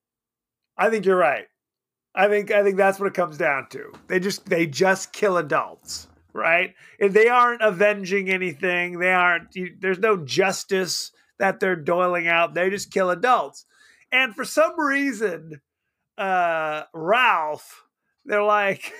I think you're right. I think I think that's what it comes down to. They just they just kill adults, right? And they aren't avenging anything. They aren't. You, there's no justice that they're doling out. They just kill adults. And for some reason, uh, Ralph, they're like,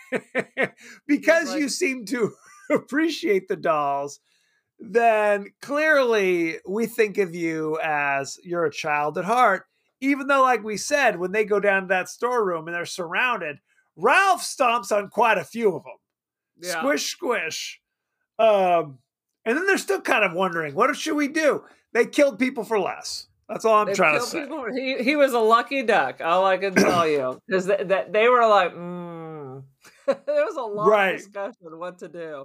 because like- you seem to appreciate the dolls, then clearly we think of you as you're a child at heart. Even though, like we said, when they go down to that storeroom and they're surrounded, Ralph stomps on quite a few of them. Yeah. Squish, squish. Um, and then they're still kind of wondering, what should we do? They killed people for less. That's all I'm They trying to killed say. people. He, he was a lucky duck. All I can tell you is that, that they were like, mm. There was a long Right. discussion on what to do.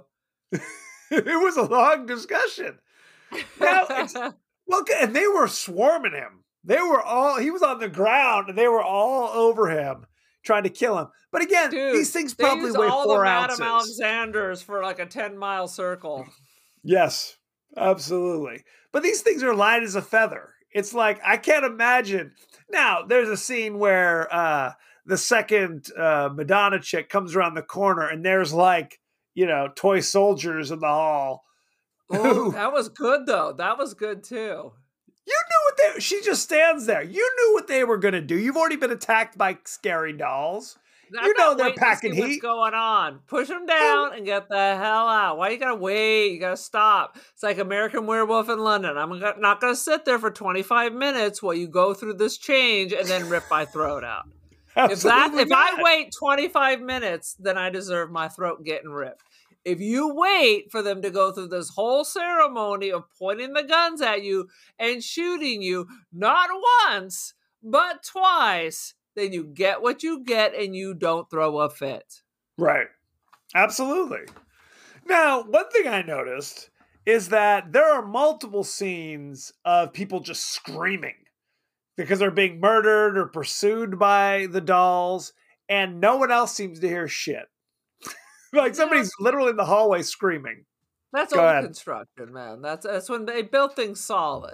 It was a long discussion. Now, it's, well, and they were swarming him. They were all, he was on the ground and they were all over him trying to kill him. But again, Dude, these things they probably used weigh all four the ounces. Madame Alexanders for like a ten mile circle. Yes, absolutely. But these things are light as a feather. It's like, I can't imagine. Now, there's a scene where uh, the second uh, Madonna chick comes around the corner and there's like, you know, toy soldiers in the hall. Oh, that was good though. That was good too. You knew what they, she just stands there. You knew what they were going to do. You've already been attacked by scary dolls. I'm You know not they're waiting to packing see what's heat. going on. Push them down and get the hell out. Why you gotta wait? You gotta stop. It's like American Werewolf in London. I'm go- not gonna sit there for twenty-five minutes while you go through this change and then rip my throat out. If that, Absolutely if I not. wait twenty-five minutes, then I deserve my throat getting ripped. If you wait for them to go through this whole ceremony of pointing the guns at you and shooting you, not once, but twice, then you get what you get and you don't throw a fit. Right. Absolutely. Now, one thing I noticed is that there are multiple scenes of people just screaming because they're being murdered or pursued by the dolls, and no one else seems to hear shit. Like somebody's literally in the hallway screaming. That's Go old ahead. construction, man. That's that's when they built things solid.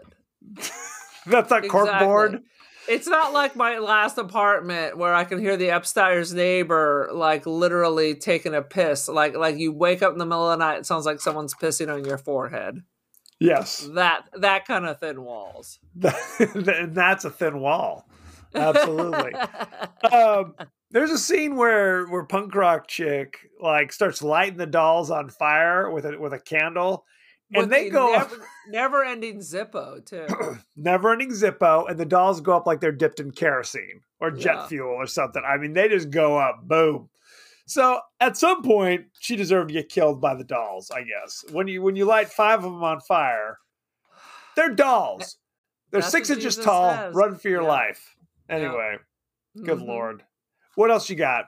That's not corkboard. Exactly. It's not like my last apartment where I can hear the upstairs neighbor like literally taking a piss. Like like you wake up in the middle of the night, it sounds like someone's pissing on your forehead. Yes. That that kind of thin walls. And that's a thin wall. Absolutely. um, there's a scene where where punk rock chick like starts lighting the dolls on fire with a with a candle, and With they the go never, never ending Zippo too. never ending Zippo, and the dolls go up like they're dipped in kerosene or jet Yeah. fuel or something. I mean, they just go up, boom. So at some point, she deserved to get killed by the dolls, I guess. When you when you light five of them on fire, they're dolls. They're That's six what inches Jesus tall. says. Run for your Yeah. life. Anyway, good Mhm. Lord. What else you got?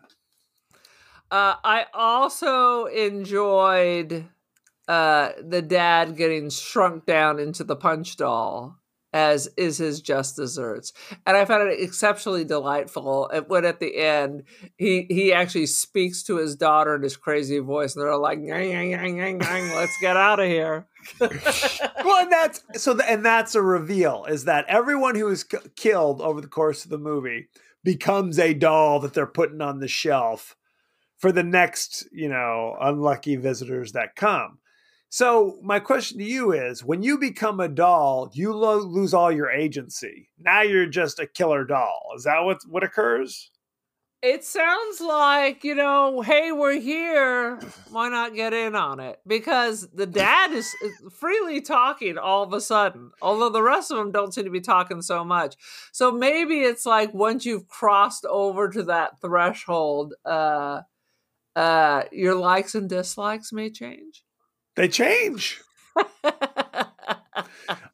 Uh, I also enjoyed uh, the dad getting shrunk down into the punch doll, as is his just desserts. And I found it exceptionally delightful when at the end he he actually speaks to his daughter in his crazy voice, and they're like, "Yang, yang, yang, yang, yang, let's get out of here." Well, and that's so, the, and that's a reveal is that everyone who is k- killed over the course of the movie becomes a doll that they're putting on the shelf for the next, you know, unlucky visitors that come. So my question to you is, when you become a doll, you lo- lose all your agency. Now you're just a killer doll. Is that what what occurs? It sounds like, you know, hey, we're here. Why not get in on it? Because the dad is freely talking all of a sudden, although the rest of them don't seem to be talking so much. So maybe it's like once you've crossed over to that threshold, uh, uh, your likes and dislikes may change. They change. I,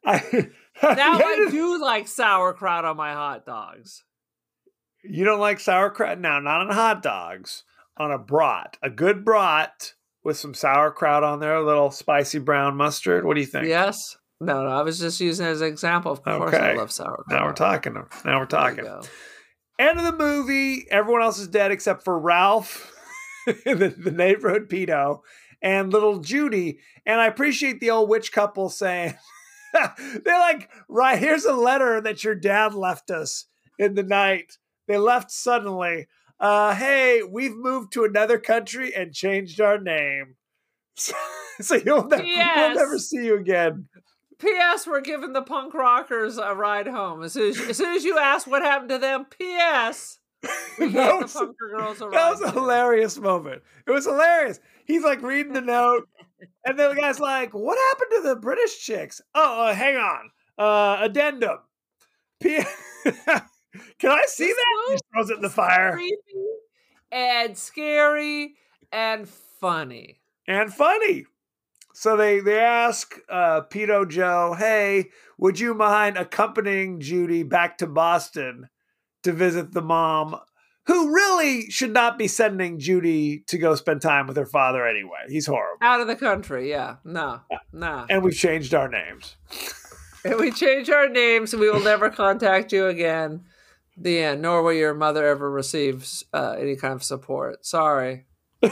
Now I do like sauerkraut on my hot dogs. You don't like sauerkraut? Now, not on hot dogs. On a brat. A good brat with some sauerkraut on there, a little spicy brown mustard. What do you think? Yes. No, no, I was just using it as an example. Of course Okay. I love sauerkraut. Now we're talking. Now we're There you talking. go. End of the movie. Everyone else is dead except for Ralph, the, the neighborhood pedo, and little Judy. And I appreciate the old witch couple saying, they're like, right, here's a letter that your dad left us in the night. They left suddenly. Uh, hey, we've moved to another country and changed our name. So, so you'll ne- we'll never see you again. P S. We're giving the punk rockers a ride home. As soon as, as, soon as you ask what happened to them, P S. We gave That the was- punk girls a ride That was a home. hilarious moment. It was hilarious. He's like reading the note, and then the guy's like, "What happened to the British chicks?" Oh, uh, hang on. Uh, addendum. P- Can I see This that? He movie throws it in the is fire. Creepy and scary and funny. And funny. So they they ask uh, Pedo Joe, "Hey, would you mind accompanying Judy back to Boston to visit the mom, who really should not be sending Judy to go spend time with her father anyway? He's horrible. Out of the country, yeah. No, no. And we've changed our names." And we change our names, and we will never contact you again. The end. Nor will your mother ever receive uh, any kind of support. Sorry.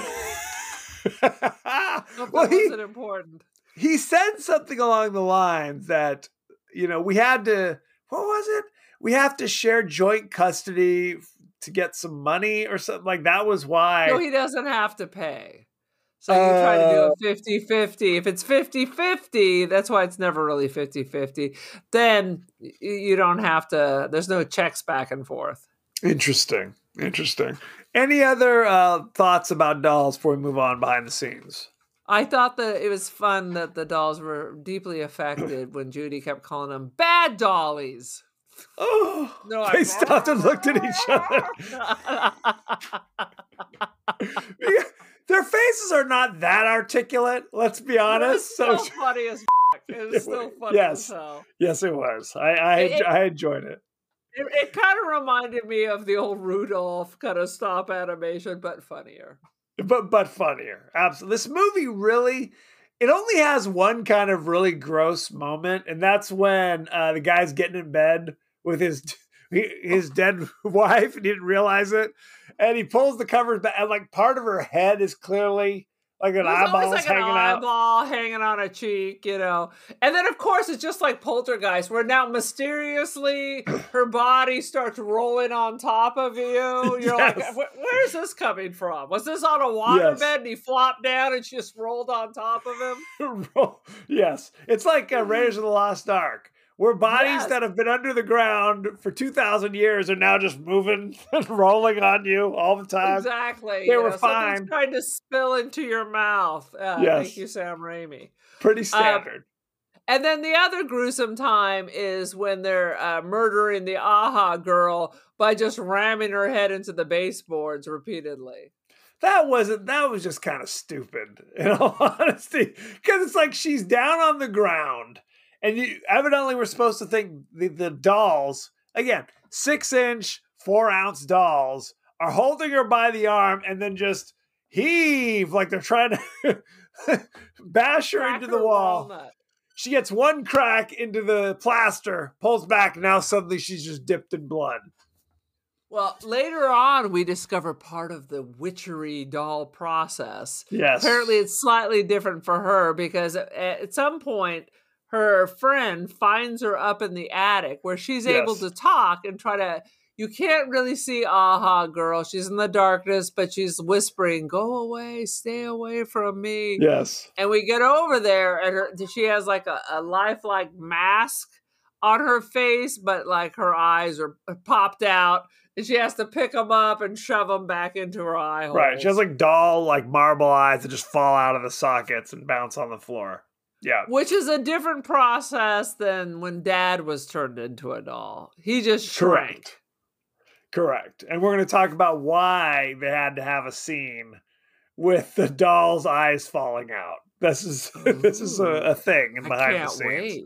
Hope Well, that he, wasn't important. he said something along the lines that, you know, we had to, what was it? We have to share joint custody to get some money or something like that was why. No, he doesn't have to pay. So you try to do Uh, a fifty-fifty. If it's fifty-fifty, that's why it's never really fifty-fifty. Then y- you don't have to, there's no checks back and forth. Interesting. Interesting. Any other uh, thoughts about dolls before we move on behind the scenes? I thought that it was fun that the dolls were deeply affected when Judy kept calling them bad dollies. Oh, No, they I- stopped and looked at each other. Yeah, their faces are not that articulate, let's be It was honest. still So, funny as f- It was still funny Yes. as hell. yes, it was. I I, It- it- I enjoyed it. It, it kind of reminded me of the old Rudolph kind of stop animation, but funnier. But but funnier. Absolutely. This movie really, it only has one kind of really gross moment, and that's when uh, the guy's getting in bed with his his dead wife, and he didn't realize it. And he pulls the covers back, and like part of her head is clearly like an There's eyeball always like hanging an out. eyeball hanging on a cheek, you know. And then, of course, it's just like Poltergeist, where now mysteriously her body starts rolling on top of you. You're Yes. like, "Where- where's this coming from? Was this on a waterbed Yes. and he flopped down and she just rolled on top of him?" Yes, it's like uh, Raiders of the Lost Ark, where bodies Yes. that have been under the ground for two thousand years are now just moving and rolling on you all the time. Exactly. They you were know, something's fine. trying to spill into your mouth. Uh, Yes. Thank you, Sam Raimi. Pretty standard. And then the other gruesome time is when they're uh, murdering the Aha girl by just ramming her head into the baseboards repeatedly. that wasn't, that was just kind of stupid, in all honesty. Because it's like she's down on the ground, and you evidently we're supposed to think the, the dolls, again, six inch, four ounce dolls, are holding her by the arm and then just heave like they're trying to bash her Crack into the her wall. walnut. She gets one crack into the plaster, pulls back, and now suddenly she's just dipped in blood. Well, later on, we discover part of the witchery doll process. Yes. Apparently, it's slightly different for her because at, at some point, her friend finds her up in the attic where she's Yes. able to talk and try to. You can't really see Aha Girl. She's in the darkness, but she's whispering, "Go away, stay away from me." Yes. And we get over there, and her, she has like a, a lifelike mask on her face, but like her eyes are popped out, and she has to pick them up and shove them back into her eye holes. Right. She has like doll, like marble eyes that just fall out of the sockets and bounce on the floor. Yeah. Which is a different process than when Dad was turned into a doll. He just shrank. Correct. Correct. And we're going to talk about why they had to have a scene with the doll's eyes falling out. This is this is a, a thing I behind can't the scenes. wait.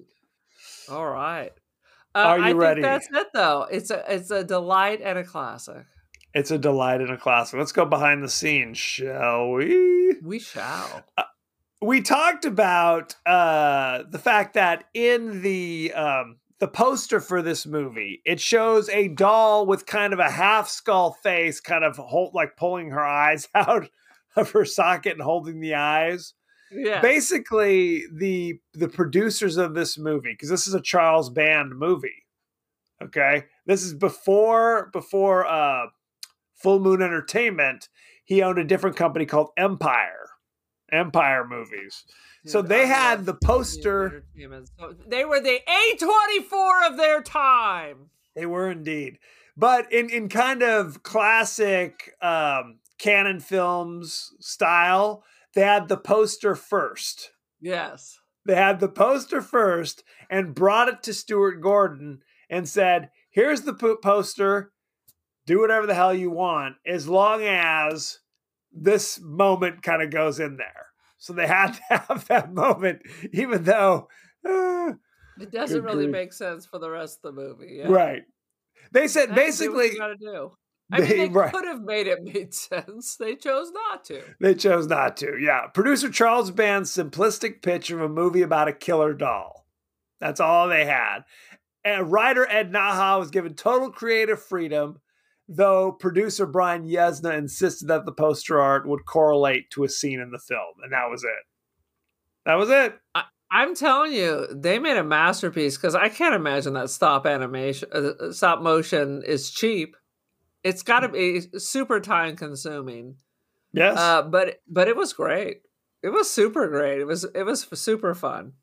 All right. Uh, Are you I think ready? that's it, though. It's a it's a delight and a classic. It's a delight and a classic. Let's go behind the scenes, shall we? We shall. We talked about uh, the fact that in the um, the poster for this movie, it shows a doll with kind of a half skull face, kind of hold, like pulling her eyes out of her socket and holding the eyes. Yeah. Basically, the the producers of this movie, because this is a Charles Band movie. Okay, this is before before uh, Full Moon Entertainment. He owned a different company called Empire. Empire Movies. So Dude, they I had love the poster. entertainment. So they were the A twenty-four of their time. They were indeed. But in, in kind of classic um, Canon Films style, they had the poster first. Yes. They had the poster first and brought it to Stuart Gordon and said, here's the po- poster. Do whatever the hell you want, as long as this moment kind of goes in there. So they had to have that moment, even though uh, It doesn't Good really grief. make sense for the rest of the movie. Yeah. right. They said Hey, do what basically you gotta do. I mean, they- they right. could have made it made sense. They chose not to. they chose not to. Yeah. Producer Charles Band's simplistic pitch of a movie about a killer doll. That's all they had. And writer Ed Naha was given total creative freedom, though producer Brian Yesna insisted that the poster art would correlate to a scene in the film. And that was it. That was it. I'm telling you, they made a masterpiece because I can't imagine that stop animation, uh, stop motion is cheap. It's got to be super time consuming. Yes. Uh, but but it was great. It was super great. It was it was super fun.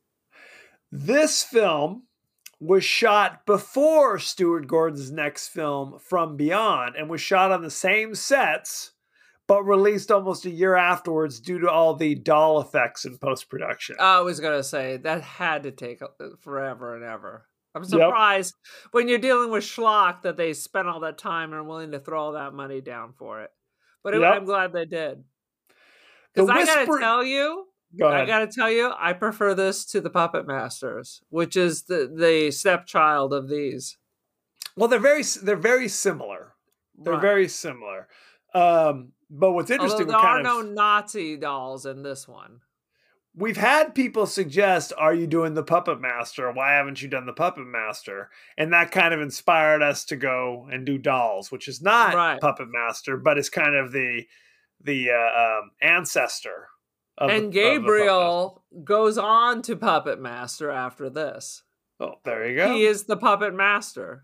This film was shot before Stuart Gordon's next film, From Beyond, and was shot on the same sets, but released almost a year afterwards due to all the doll effects in post-production. I was gonna say that had to take forever and ever. I'm surprised when you're dealing with schlock that they spent all that time and are willing to throw all that money down for it. But it, Yep. I'm glad they did. The Because I gotta whisper- tell you, Go I ahead. gotta tell you, I prefer this to the Puppet Masters, which is the the stepchild of these. Well, they're very they're very similar. They're Right. very similar. Um, but what's Although interesting, there we're are kind no of, Nazi dolls in this one. we've had people suggest, "Are you doing the Puppet Master? Why haven't you done the Puppet Master?" And that kind of inspired us to go and do Dolls, which is not Right. Puppet Master, but is kind of the the uh, um, ancestor. Of the- And of the Puppet Gabriel goes on to Puppet Master after this. Master. Oh, there you go. He is the Puppet Master.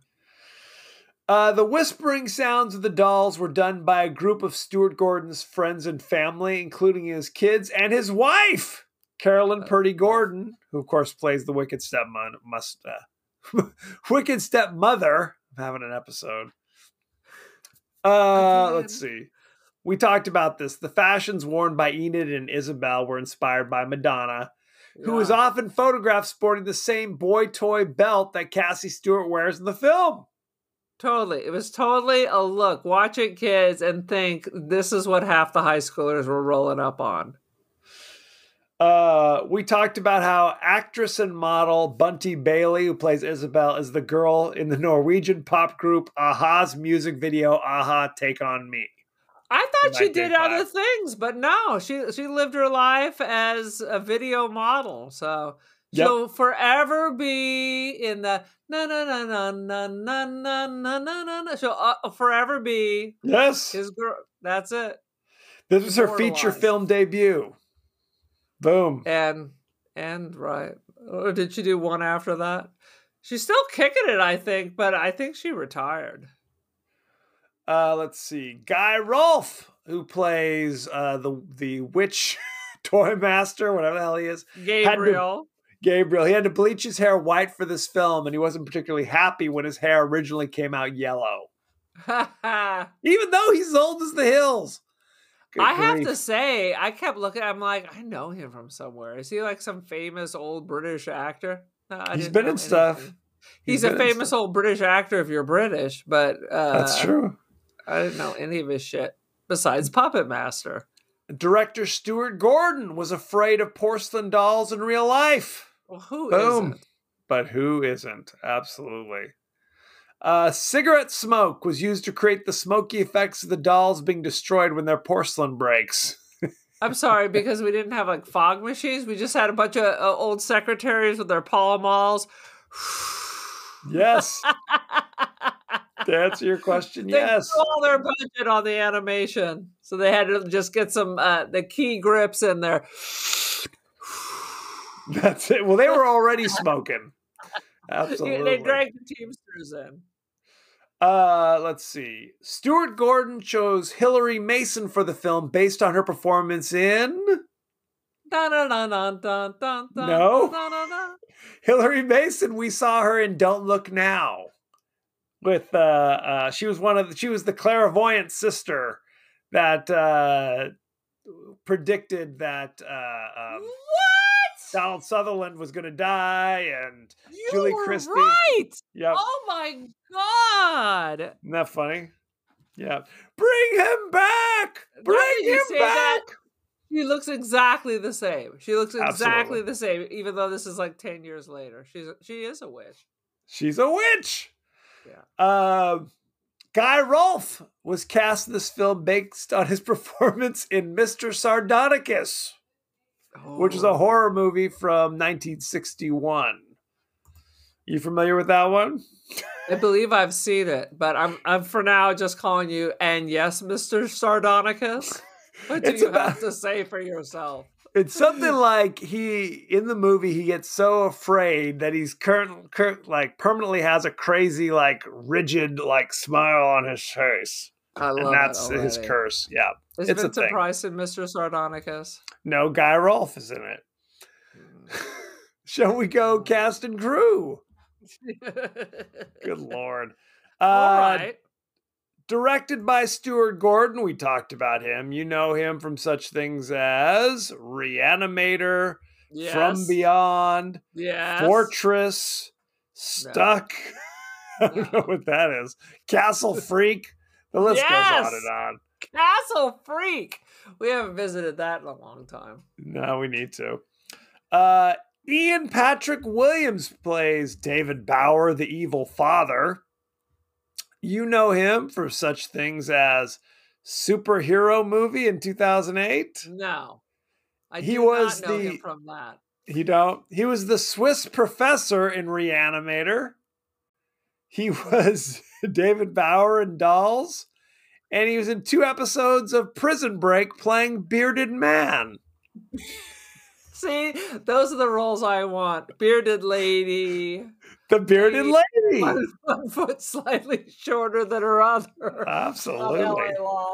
Uh, the whispering sounds of the dolls were done by a group of Stuart Gordon's friends and family, including his kids and his wife, Carolyn Purdy Gordon, who of course plays the wicked stepmother. Must uh, wicked stepmother. I'm having an episode. Uh, Again. let's see. We talked about this. The fashions worn by Enid and Isabel were inspired by Madonna, who is Yeah. often photographed sporting the same boy toy belt that Cassie Stewart wears in the film. Totally. It was totally a look. Watch it, kids, and think this is what half the high schoolers were rolling up on. Uh, we talked about how actress and model Bunty Bailey, who plays Isabel, is the girl in the Norwegian pop group a-ha's music video "a-ha Take on Me." I thought she did other things, but no, she she lived her life as a video model. So she'll yep. forever be in the na na na na na na na na na na na. She'll uh, forever be yes his girl. That's it. This was her feature film debut. Boom. And and right. Or did she do one after that? She's still kicking it, I think, but I think she retired. Uh, let's see. Guy Rolfe, who plays uh, the the witch toy master, whatever the hell he is. Gabriel. To, Gabriel. He had to bleach his hair white for this film, and he wasn't particularly happy when his hair originally came out yellow. Even though he's old as the hills. Good I grief. have to say, I kept looking, I'm like, I know him from somewhere. Is he like some famous old British actor? No, I he's been in anything. stuff. He's, he's a famous old British actor if you're British, but... Uh, That's true. I didn't know any of his shit besides Puppet Master. Director Stuart Gordon was afraid of porcelain dolls in real life. Well, who Boom. isn't? But who isn't? Absolutely. Uh, cigarette smoke was used to create the smoky effects of the dolls being destroyed when their porcelain breaks. I'm sorry, because we didn't have like fog machines. We just had a bunch of uh, old secretaries with their Pall Malls. Yes. To answer your question, they yes. They all their budget on the animation, so they had to just get some uh, the key grips in there. That's it. Well, they were already smoking. Absolutely. They drank the Teamsters in. Uh, let's see. Stuart Gordon chose Hilary Mason for the film based on her performance in. Dun, dun, dun, dun, dun, dun, no. Dun, dun, dun. Hilary Mason. We saw her in Don't Look Now. With uh, uh, she was one of the, she was the clairvoyant sister that uh, predicted that uh, um, what Donald Sutherland was going to die, and you Julie were Christie. Right? Yep. Oh my god! Isn't that funny? Yeah. Bring him back. Bring him back. That? She looks exactly the same. She looks exactly Absolutely. the same, even though this is like ten years later. She's she is a witch. She's a witch. Yeah. Uh, Guy Rolfe was cast in this film based on his performance in Mister Sardonicus, oh. which is a horror movie from nineteen sixty-one. You familiar with that one? I believe I've seen it, but I'm I'm for now just calling you and yes, Mister Sardonicus. What do it's you about, have to say for yourself? It's something like he in the movie he gets so afraid that he's current, current like permanently has a crazy like rigid like smile on his face. I love and that's it his curse. Yeah, is it's Vincent a thing. Price in Mister Sardonicus? No, Guy Rolfe is in it. Mm. Shall we go cast and crew? Good Lord! Uh, All right. Directed by Stuart Gordon, we talked about him. You know him from such things as Reanimator, yes. From Beyond, yes. Fortress, Stuck. No. I don't know what that is. Castle Freak. The list yes. goes on and on. Castle Freak. We haven't visited that in a long time. No, we need to. Uh, Ian Patrick Williams plays David Bauer, the evil father. You know him for such things as Superhero Movie in two thousand eight. No, I he do was not know the, him from that. You don't? He was the Swiss professor in Reanimator. He was David Bauer in Dolls. And he was in two episodes of Prison Break playing Bearded Man. See, those are the roles I want. Bearded lady. The bearded lady. One, one foot slightly shorter than her other. Absolutely.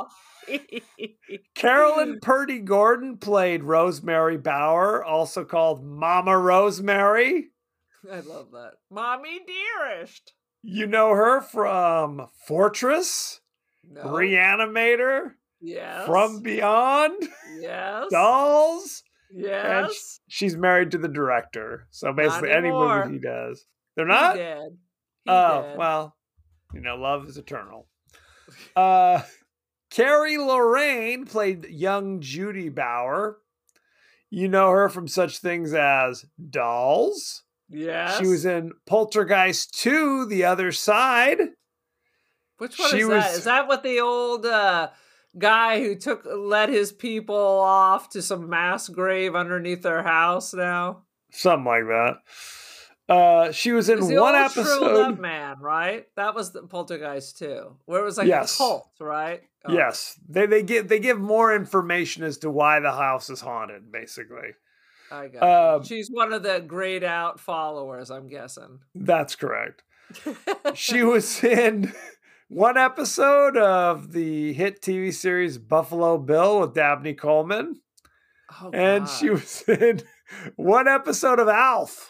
Carolyn Purdy Gordon played Rosemary Bauer, also called Mama Rosemary. I love that. Mommy Dearest. You know her from Fortress, no. Reanimator, yes. From Beyond, yes. Dolls. Yes. And she's married to the director. So basically any movie he does. They're not? He did. He oh, did. well. You know, love is eternal. Uh, Carrie Lorraine played young Judy Bauer. You know her from such things as Dolls. Yes. She was in Poltergeist two, The Other Side. Which one she is was, that? Is that what the old uh, guy who took led his people off to some mass grave underneath their house now? Something like that. Uh, she was in It's the one old episode. Shriveled Up Man, right? That was the Poltergeist two, where it was like Yes. a cult, right? Oh. Yes, they they give they give more information as to why the house is haunted, basically. I got Um, you. She's one of the grayed out followers, I'm guessing. That's correct. She was in one episode of the hit T V series Buffalo Bill with Dabney Coleman. Oh, And God. she was in one episode of Alf.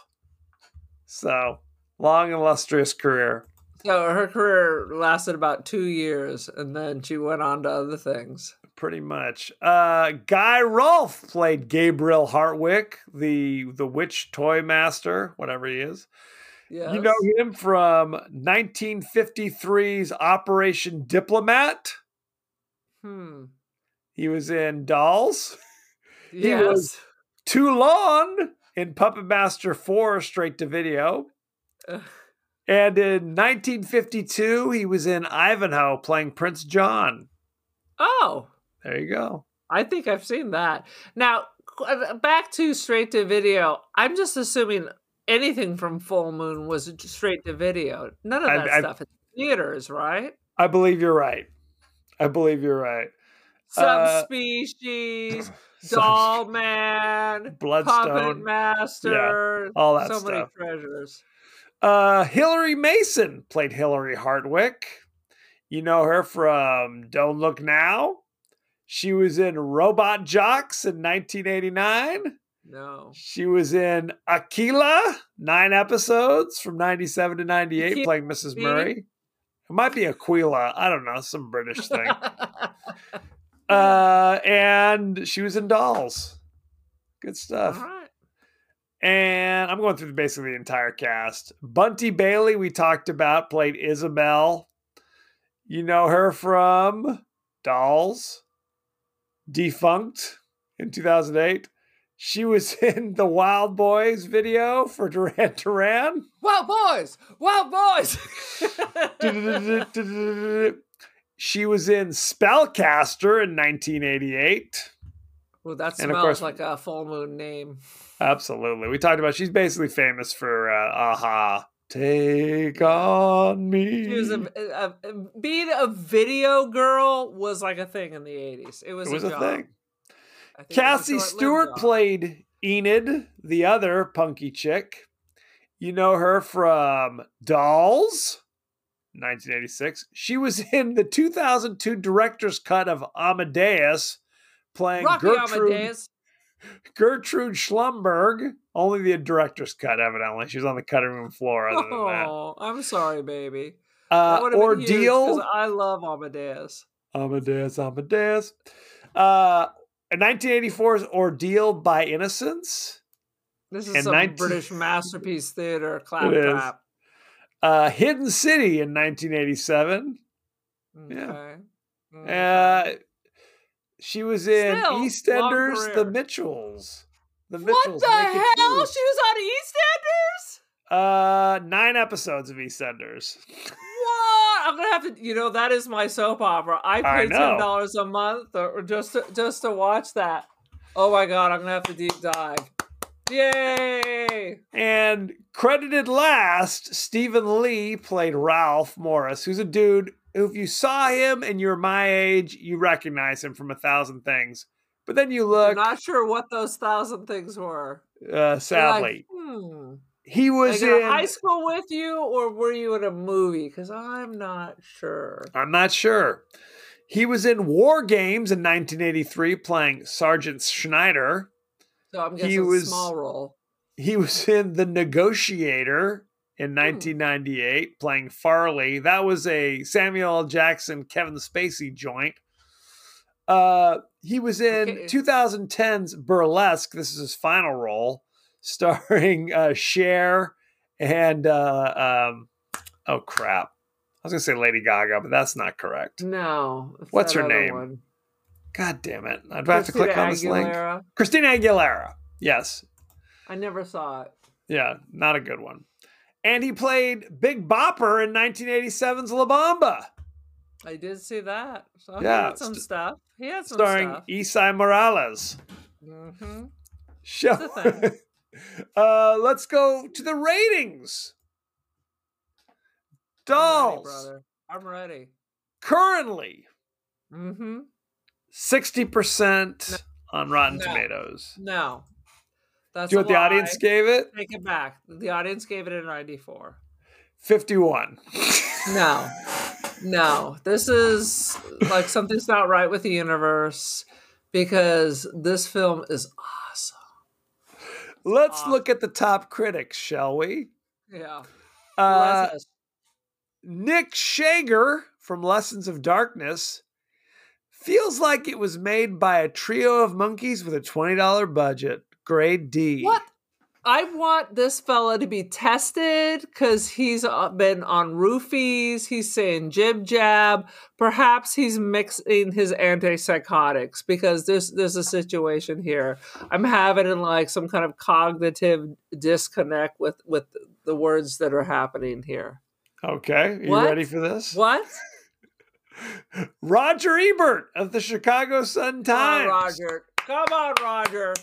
So, long, illustrious career. So her career lasted about two years, and then she went on to other things. Pretty much. Uh, Guy Rolfe played Gabriel Hartwick, the the witch toy master, whatever he is. Yes. You know him from nineteen fifty-three's Operation Diplomat. Hmm. He was in Dolls. He Yes. was Toulon in Puppet Master four, straight to video. And in nineteen fifty-two, he was in Ivanhoe playing Prince John. Oh, There you go. I think I've seen that. Now, qu- back to straight to video. I'm just assuming anything from Full Moon was straight to video. None of I- that I- stuff is theaters, right? I believe you're right. I believe you're right. Uh, Subspecies, Sub- Doll Man, Bloodstone. Puppet Master, all that so many stuff. treasures. Uh, Hillary Mason played Hillary Hartwick. You know her from Don't Look Now. She was in Robot Jocks in nineteen eighty-nine. No. She was in Aquila, nine episodes from ninety-seven to ninety-eight, Aquila? playing Missus Murray. It might be Aquila. I don't know, some British thing. uh, and she was in Dolls. Good All stuff. right. And I'm going through basically the entire cast. Bunty Bailey, we talked about, played Isabel. You know her from Dolls, Defunct in two thousand eight. She was in the Wild Boys video for Duran Duran. Wild boys! Wild boys! She was in Spellcaster in nineteen eighty-eight. Well, that And of smells course- like a Full Moon name. Absolutely. We talked about she's basically famous for uh, Aha. Take on me. She was a, a, a- being a video girl was like a thing in the eighties. It was, It was a, a job. thing. I think it was a Cassie short-lived Stewart job. played Enid, the other punky chick. You know her from Dolls, nineteen eighty-six. She was in the two thousand two director's cut of Amadeus, playing Rocky Gertrude, Amadeus. Gertrude Schlumberg. Only the director's cut, evidently. She was on the cutting room floor. Other than that, Oh, I'm sorry, baby. uh, That would have been huge Ordeal. 'cause I love Amadeus. Amadeus, Amadeus. Uh, nineteen eighty-four's Ordeal by Innocence. This is And some nineteen British masterpiece theater. Clap, It is. clap. Uh, Hidden City in nineteen eighty-seven. Okay. Mm. Uh, she was in Still, long EastEnders, The career. Mitchells. The What Mitchells. the Make It hell? True. She was on EastEnders? Uh, nine episodes of EastEnders. What? I'm gonna have to. You know, that is my soap opera. I I pay know. ten dollars a month or just to, just to watch that. Oh my god, I'm gonna have to deep dive. Yay! And credited last, Stephen Lee played Ralph Morris, who's a dude who, if you saw him and you're my age, you recognize him from a thousand things. But then you I'm look, not sure what those thousand things were. uh, You're sadly, like, hmm. he was Like in in. high school with you, or were you in a movie? Because I'm not sure. I'm not sure. He was in War Games in nineteen eighty-three playing Sergeant Schneider. So I'm He guessing was- small role. He was in The Negotiator in nineteen ninety-eight playing Farley. That was a Samuel L. Jackson, Kevin Spacey joint. Uh, he was in Okay. twenty ten's Burlesque. This is his final role, starring uh, Cher and uh, um, oh crap, I was gonna say Lady Gaga, but that's not correct. No. it's What's that her other name? one. God damn it! I do I have to Christina click on this link? Aguilera. Christina Aguilera. Yes. I never saw it. Yeah, not a good one. And he played Big Bopper in nineteen eighty-seven's La Bamba, I did see that. So he Yeah, had some st- stuff. He had some starring stuff. Isai Morales. Mm-hmm. Show. It's a thing. uh, let's go to the ratings. I'm ready, Dolls brother. I'm ready. currently Mm-hmm. sixty percent on Rotten No. Tomatoes. No. That's Do you know a what the lie. audience gave it? Take it back. The audience gave it a ninety-four. fifty-one. No. No. This is like something's not right with the universe because this film is awesome. Let's Awesome. look at the top critics, shall we? Yeah. Uh, Who was this? Nick Shager from Lessons of Darkness feels like it was made by a trio of monkeys with a twenty dollars budget. Grade D. What? I want this fella to be tested because he's uh, been on roofies. He's saying jib jab. Perhaps he's mixing his antipsychotics because there's there's a situation here. I'm having like some kind of cognitive disconnect with with the words that are happening here. Okay, you What? ready for this? What? Roger Ebert of the Chicago Sun Come on, Times. Roger. Come on, Roger.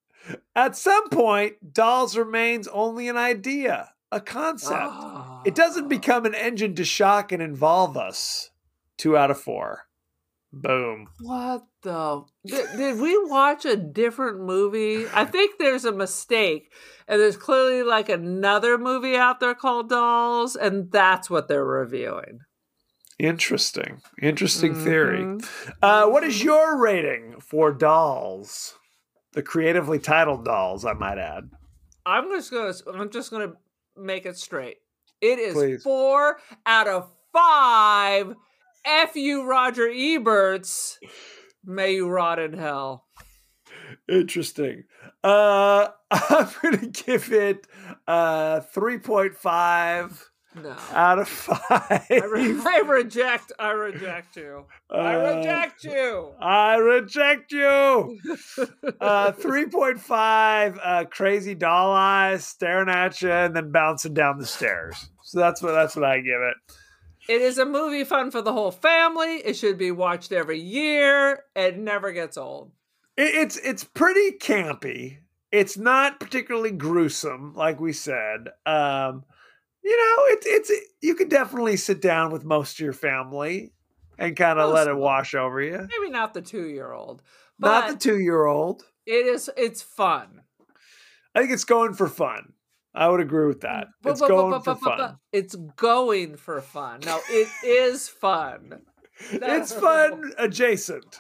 At some point, Dolls remains only an idea, a concept. Oh. It doesn't become an engine to shock and involve us. Two out of four. Boom. What the? Did, did we watch a different movie? I think there's a mistake. And there's clearly like another movie out there called Dolls, and that's what they're reviewing. Interesting. Interesting theory. Mhm. Uh, what is your rating for Dolls? The creatively titled Dolls, I might add. I'm just gonna I'm just gonna make it straight. It is Please. four out of five. F you, Roger Eberts. May you rot in hell. Interesting. Uh, I'm going to give it uh, three point five No. out of five. I, re- I reject. I reject you. I Uh, reject you. I reject you. Uh, three point five uh, crazy doll eyes staring at you and then bouncing down the stairs. So that's what that's what I give it. It is a movie fun for the whole family. It should be watched every year. It never gets old. It, it's it's pretty campy. It's not particularly gruesome, like we said. Um, you know, it's it's you can definitely sit down with most of your family and kind of Most let it of them. wash over you. Maybe not the two-year-old, Not but the two-year-old. it is. It's fun. I think it's going for fun. I would agree with that. But- It's but- but- going but- for but- but- fun. It's going for fun. No, it is fun. It's fun adjacent.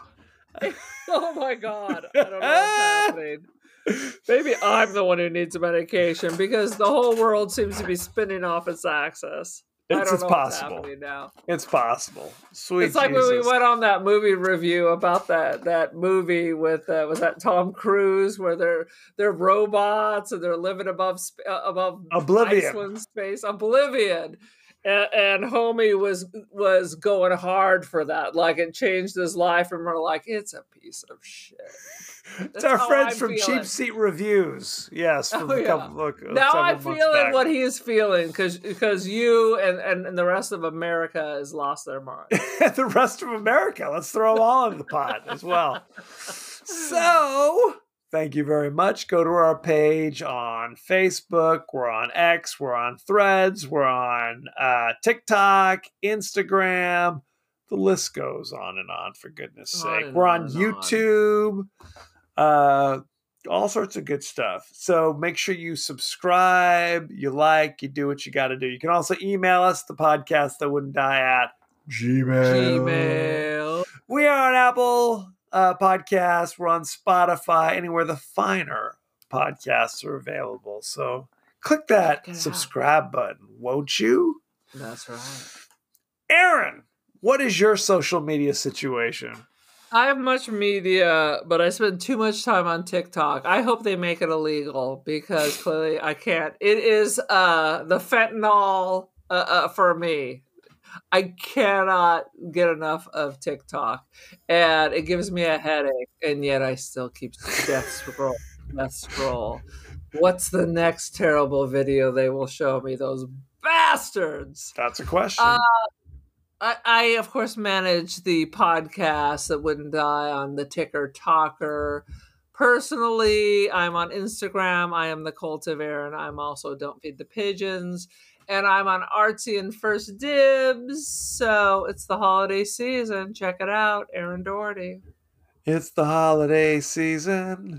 Oh my god! I don't know what's happening. Maybe I'm the one who needs medication because the whole world seems to be spinning off its axis. I It's, don't it's know possible. what's happening now. It's possible. Sweet It's like Jesus. when we went on that movie review about that that movie with uh, was that Tom Cruise where they're they're robots and they're living above sp- uh, above Oblivion. Iceland space, Oblivion, and, and homie was was going hard for that, like it changed his life, and we're like, it's a piece of shit. It's That's our how friends I'm from feeling. Cheap Seat Reviews. Yes, from Oh, a yeah. couple look. Now I'm several months feeling back. what he is feeling because because you and, and, and the rest of America has lost their mind. the rest of America. Let's throw them all in the pot as well. So, thank you very much. Go to our page on Facebook. We're on X. We're on Threads. We're on uh, TikTok, Instagram. The list goes on and on, for goodness On sake. and We're on on and YouTube. Uh, all sorts of good stuff. So make sure you subscribe, you like, you do what you got to do. You can also email us, the podcast that wouldn't die at Gmail. Gmail. We are on Apple uh, Podcasts. We're on Spotify, anywhere the finer podcasts are available. So click that Check it out. subscribe button, won't you? That's right. Aaron, what is your social media situation? I have much media, but I spend too much time on TikTok. I hope they make it illegal because clearly I can't. It is uh, the fentanyl uh, uh, for me. I cannot get enough of TikTok, and it gives me a headache, and yet I still keep death scroll, death scroll. What's the next terrible video they will show me? Those bastards. That's a question. Uh, I, I, of course, manage the podcast That Wouldn't Die on the Ticker Talker. Personally, I'm on Instagram. I am the Cult of Aaron. I'm also Don't Feed the Pigeons. And I'm on Artsy and First Dibs. So it's the holiday season. Check it out. Aaron Doherty. It's the holiday season.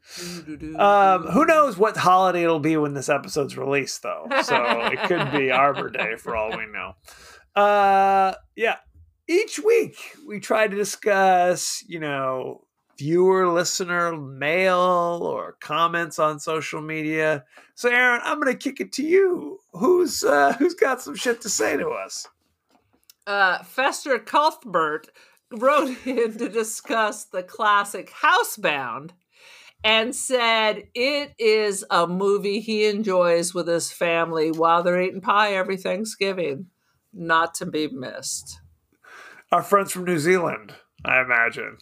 Um, who knows what holiday it'll be when this episode's released, though. So it could be Arbor Day for all we know. Uh, yeah. Each week we try to discuss, you know, viewer, listener, mail, or comments on social media. So, Aaron, I'm going to kick it to you. Who's uh, who's got some shit to say to us? Uh, Fester Cuthbert wrote in to discuss the classic Housebound and said it is a movie he enjoys with his family while they're eating pie every Thanksgiving. Not to be missed. Our friends from New Zealand, I imagine.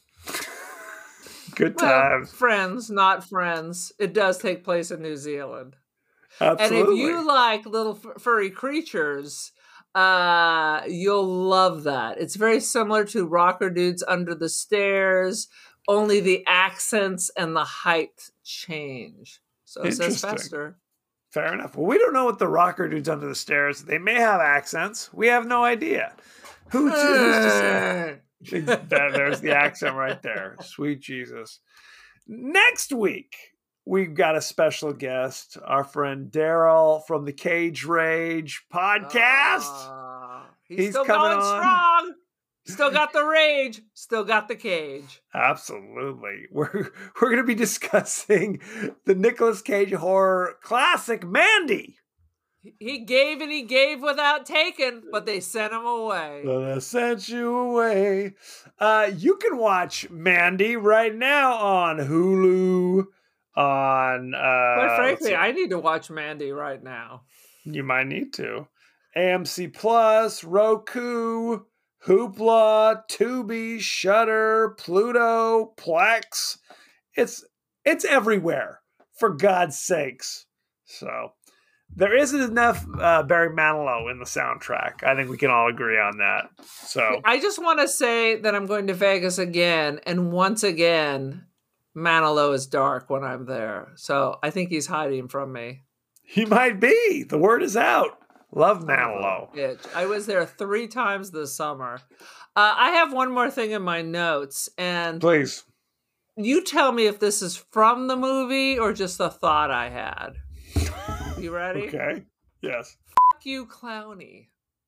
Good Well, times. friends, not friends. It does take place in New Zealand. Absolutely. And if you like little f- furry creatures, uh, you'll love that. It's very similar to Rocker Dudes Under the Stairs, only the accents and the height change. So it says Fester. Fair enough. Well, we don't know what the Rocker Dudes Under the Stairs. They may have accents. We have no idea. Who, who's to say? That, there's the accent right there. Sweet Jesus. Next week, we've got a special guest, our friend Daryl from the Cage Rage podcast. Uh, he's, He's still coming going on. strong. Still got the rage. Still got the cage. Absolutely. We're we're going to be discussing the Nicolas Cage horror classic Mandy. He gave and he gave without taking, but they sent him away. But I sent you away. Uh, you can watch Mandy right now on Hulu. On uh, Quite frankly, I need to watch Mandy right now. You might need to. A M C Plus, Roku, Hoopla, Tubi, Shudder, Pluto, Plex. It's it's everywhere, for God's sakes. So there isn't enough uh, Barry Manilow in the soundtrack. I think we can all agree on that. So I just want to say that I'm going to Vegas again, and once again, Manilow is dark when I'm there. So I think he's hiding from me. He might be. The word is out. Love Manilow. Bitch. I was there three times this summer. Uh, I have one more thing in my notes, and Please. you tell me if this is from the movie or just a thought I had. You ready? Okay. Yes. Fuck you, Clowny.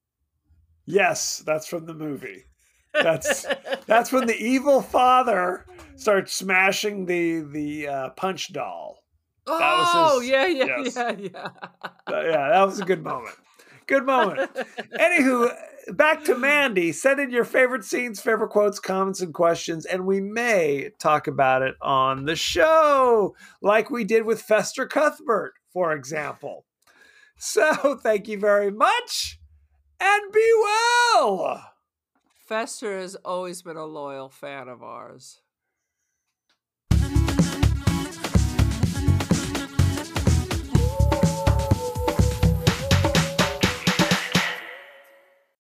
Yes, that's from the movie. That's that's when the evil father starts smashing the the uh, punch doll. Oh, That was his- yeah, yeah, yes. yeah, yeah. Uh, yeah, that was a good moment. Good moment. Anywho, back to Mandy. Send in your favorite scenes, favorite quotes, comments, and questions, and we may talk about it on the show, like we did with Fester Cuthbert, for example. So, thank you very much, and be well. Fester has always been a loyal fan of ours.